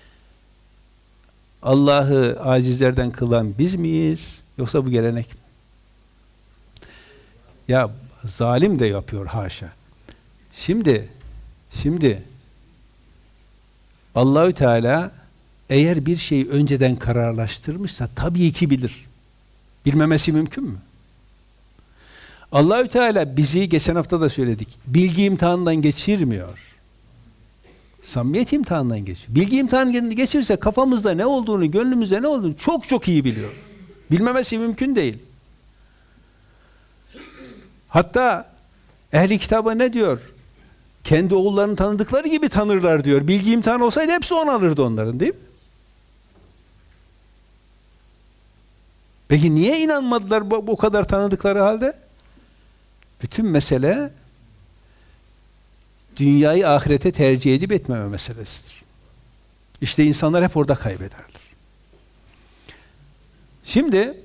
Allah'ı acizlerden kılan biz miyiz yoksa bu gelenek mi? Ya zalim de yapıyor haşa. Şimdi şimdi Allahü Teala eğer bir şeyi önceden kararlaştırmışsa tabii ki bilir. Bilmemesi mümkün mü? Allahü Teala bizi geçen hafta da söyledik. Bilgi imtihanından geçirmiyor. Samimiyet imtihanından geçiyor. Bilgi imtihanından geçirse kafamızda ne olduğunu, gönlümüzde ne olduğunu çok çok iyi biliyor. Bilmemesi mümkün değil. Hatta ehli kitaba ne diyor? Kendi oğullarını tanıdıkları gibi tanırlar diyor. Bilgi imtihanı olsaydı hepsi on alırdı onların, değil mi? Peki niye inanmadılar bu, bu kadar tanıdıkları halde? Bütün mesele dünyayı ahirete tercih edip etmeme meselesidir. İşte insanlar hep orada kaybederler. Şimdi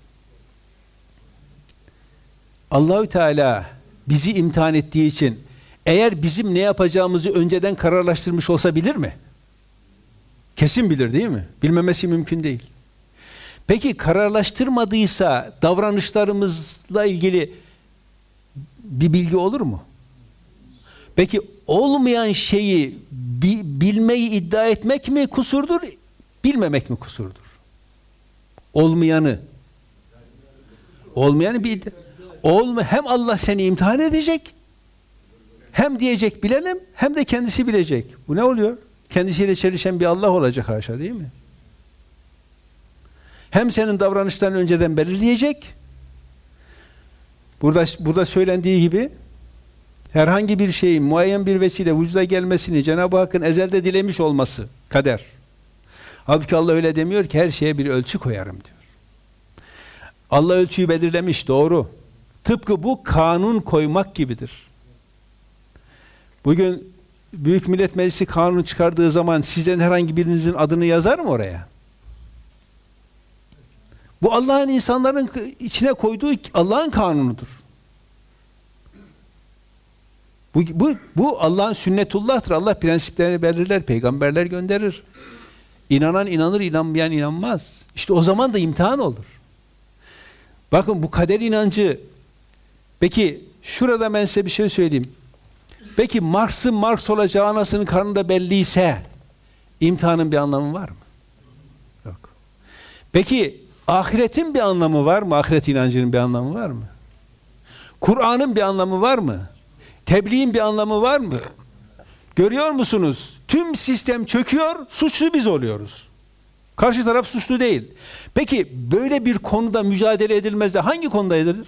Allahü Teala bizi imtihan ettiği için eğer bizim ne yapacağımızı önceden kararlaştırmış olsa bilir mi? Kesin bilir, değil mi? Bilmemesi mümkün değil. Peki kararlaştırmadıysa davranışlarımızla ilgili bir bilgi olur mu? Peki olmayan şeyi bi, bilmeyi iddia etmek mi kusurdur, bilmemek mi kusurdur? Olmayanı olmayanı bir iddia. Olma, hem Allah seni imtihan edecek, hem diyecek bilelim, hem de kendisi bilecek. Bu ne oluyor? Kendisiyle çelişen bir Allah olacak haşa, değil mi? Hem senin davranışlarını önceden belirleyecek. Burada burada söylendiği gibi herhangi bir şeyin muayyen bir veçile vücuda gelmesini Cenab-ı Hakk'ın ezelde dilemiş olması kader. Halbuki Allah öyle demiyor ki her şeye bir ölçü koyarım diyor. Allah ölçüyü belirlemiş, doğru. Tıpkı bu kanun koymak gibidir. Bugün Büyük Millet Meclisi kanunu çıkardığı zaman sizden herhangi birinizin adını yazar mı oraya? Bu Allah'ın insanların içine koyduğu Allah'ın kanunudur. Bu, bu, bu Allah'ın sünnetullah'tır. Allah prensiplerini belirler, peygamberler gönderir. İnanan inanır, inanmayan inanmaz. İşte o zaman da imtihan olur. Bakın bu kader inancı. Peki şurada ben size bir şey söyleyeyim. Peki Marx'ın Marx olacağı anasının karnında belliyse imtihanın bir anlamı var mı? Yok. Peki ahiretin bir anlamı var mı? Ahiret inancının bir anlamı var mı? Kur'an'ın bir anlamı var mı? Tebliğin bir anlamı var mı? Görüyor musunuz? Tüm sistem çöküyor, suçlu biz oluyoruz. Karşı taraf suçlu değil. Peki böyle bir konuda mücadele edilmez de hangi konuda edilir?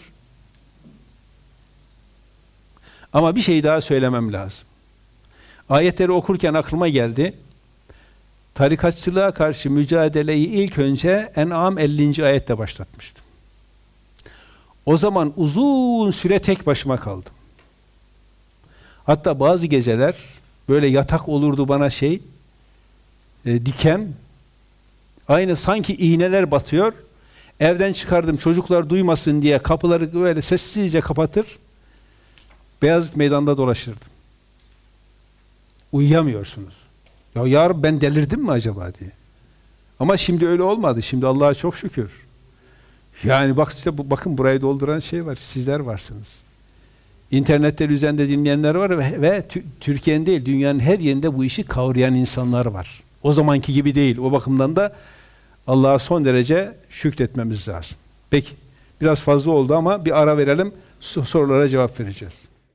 Ama bir şey daha söylemem lazım. Ayetleri okurken aklıma geldi. Tarikatçılığa karşı mücadeleyi ilk önce En'am ellinci ayette başlatmıştım. O zaman uzun süre tek başıma kaldım. Hatta bazı geceler böyle yatak olurdu bana şey, e, diken, aynı sanki iğneler batıyor. Evden çıkardım çocuklar duymasın diye kapıları böyle sessizce kapatır, Beyazıt Meydan'da dolaşırdım. Uyuyamıyorsunuz. Ya yarın ben delirdim mi acaba diye. Ama şimdi öyle olmadı. Şimdi Allah'a çok şükür. Yani bak işte bu, bakın burayı dolduran şey var. Sizler varsınız. İnternetler üzerinde dinleyenler var ve, ve Türkiye'nin değil, dünyanın her yerinde bu işi kavrayan insanlar var. O zamanki gibi değil. O bakımdan da Allah'a son derece şükretmemiz lazım. Peki, biraz fazla oldu ama bir ara verelim, sorulara cevap vereceğiz.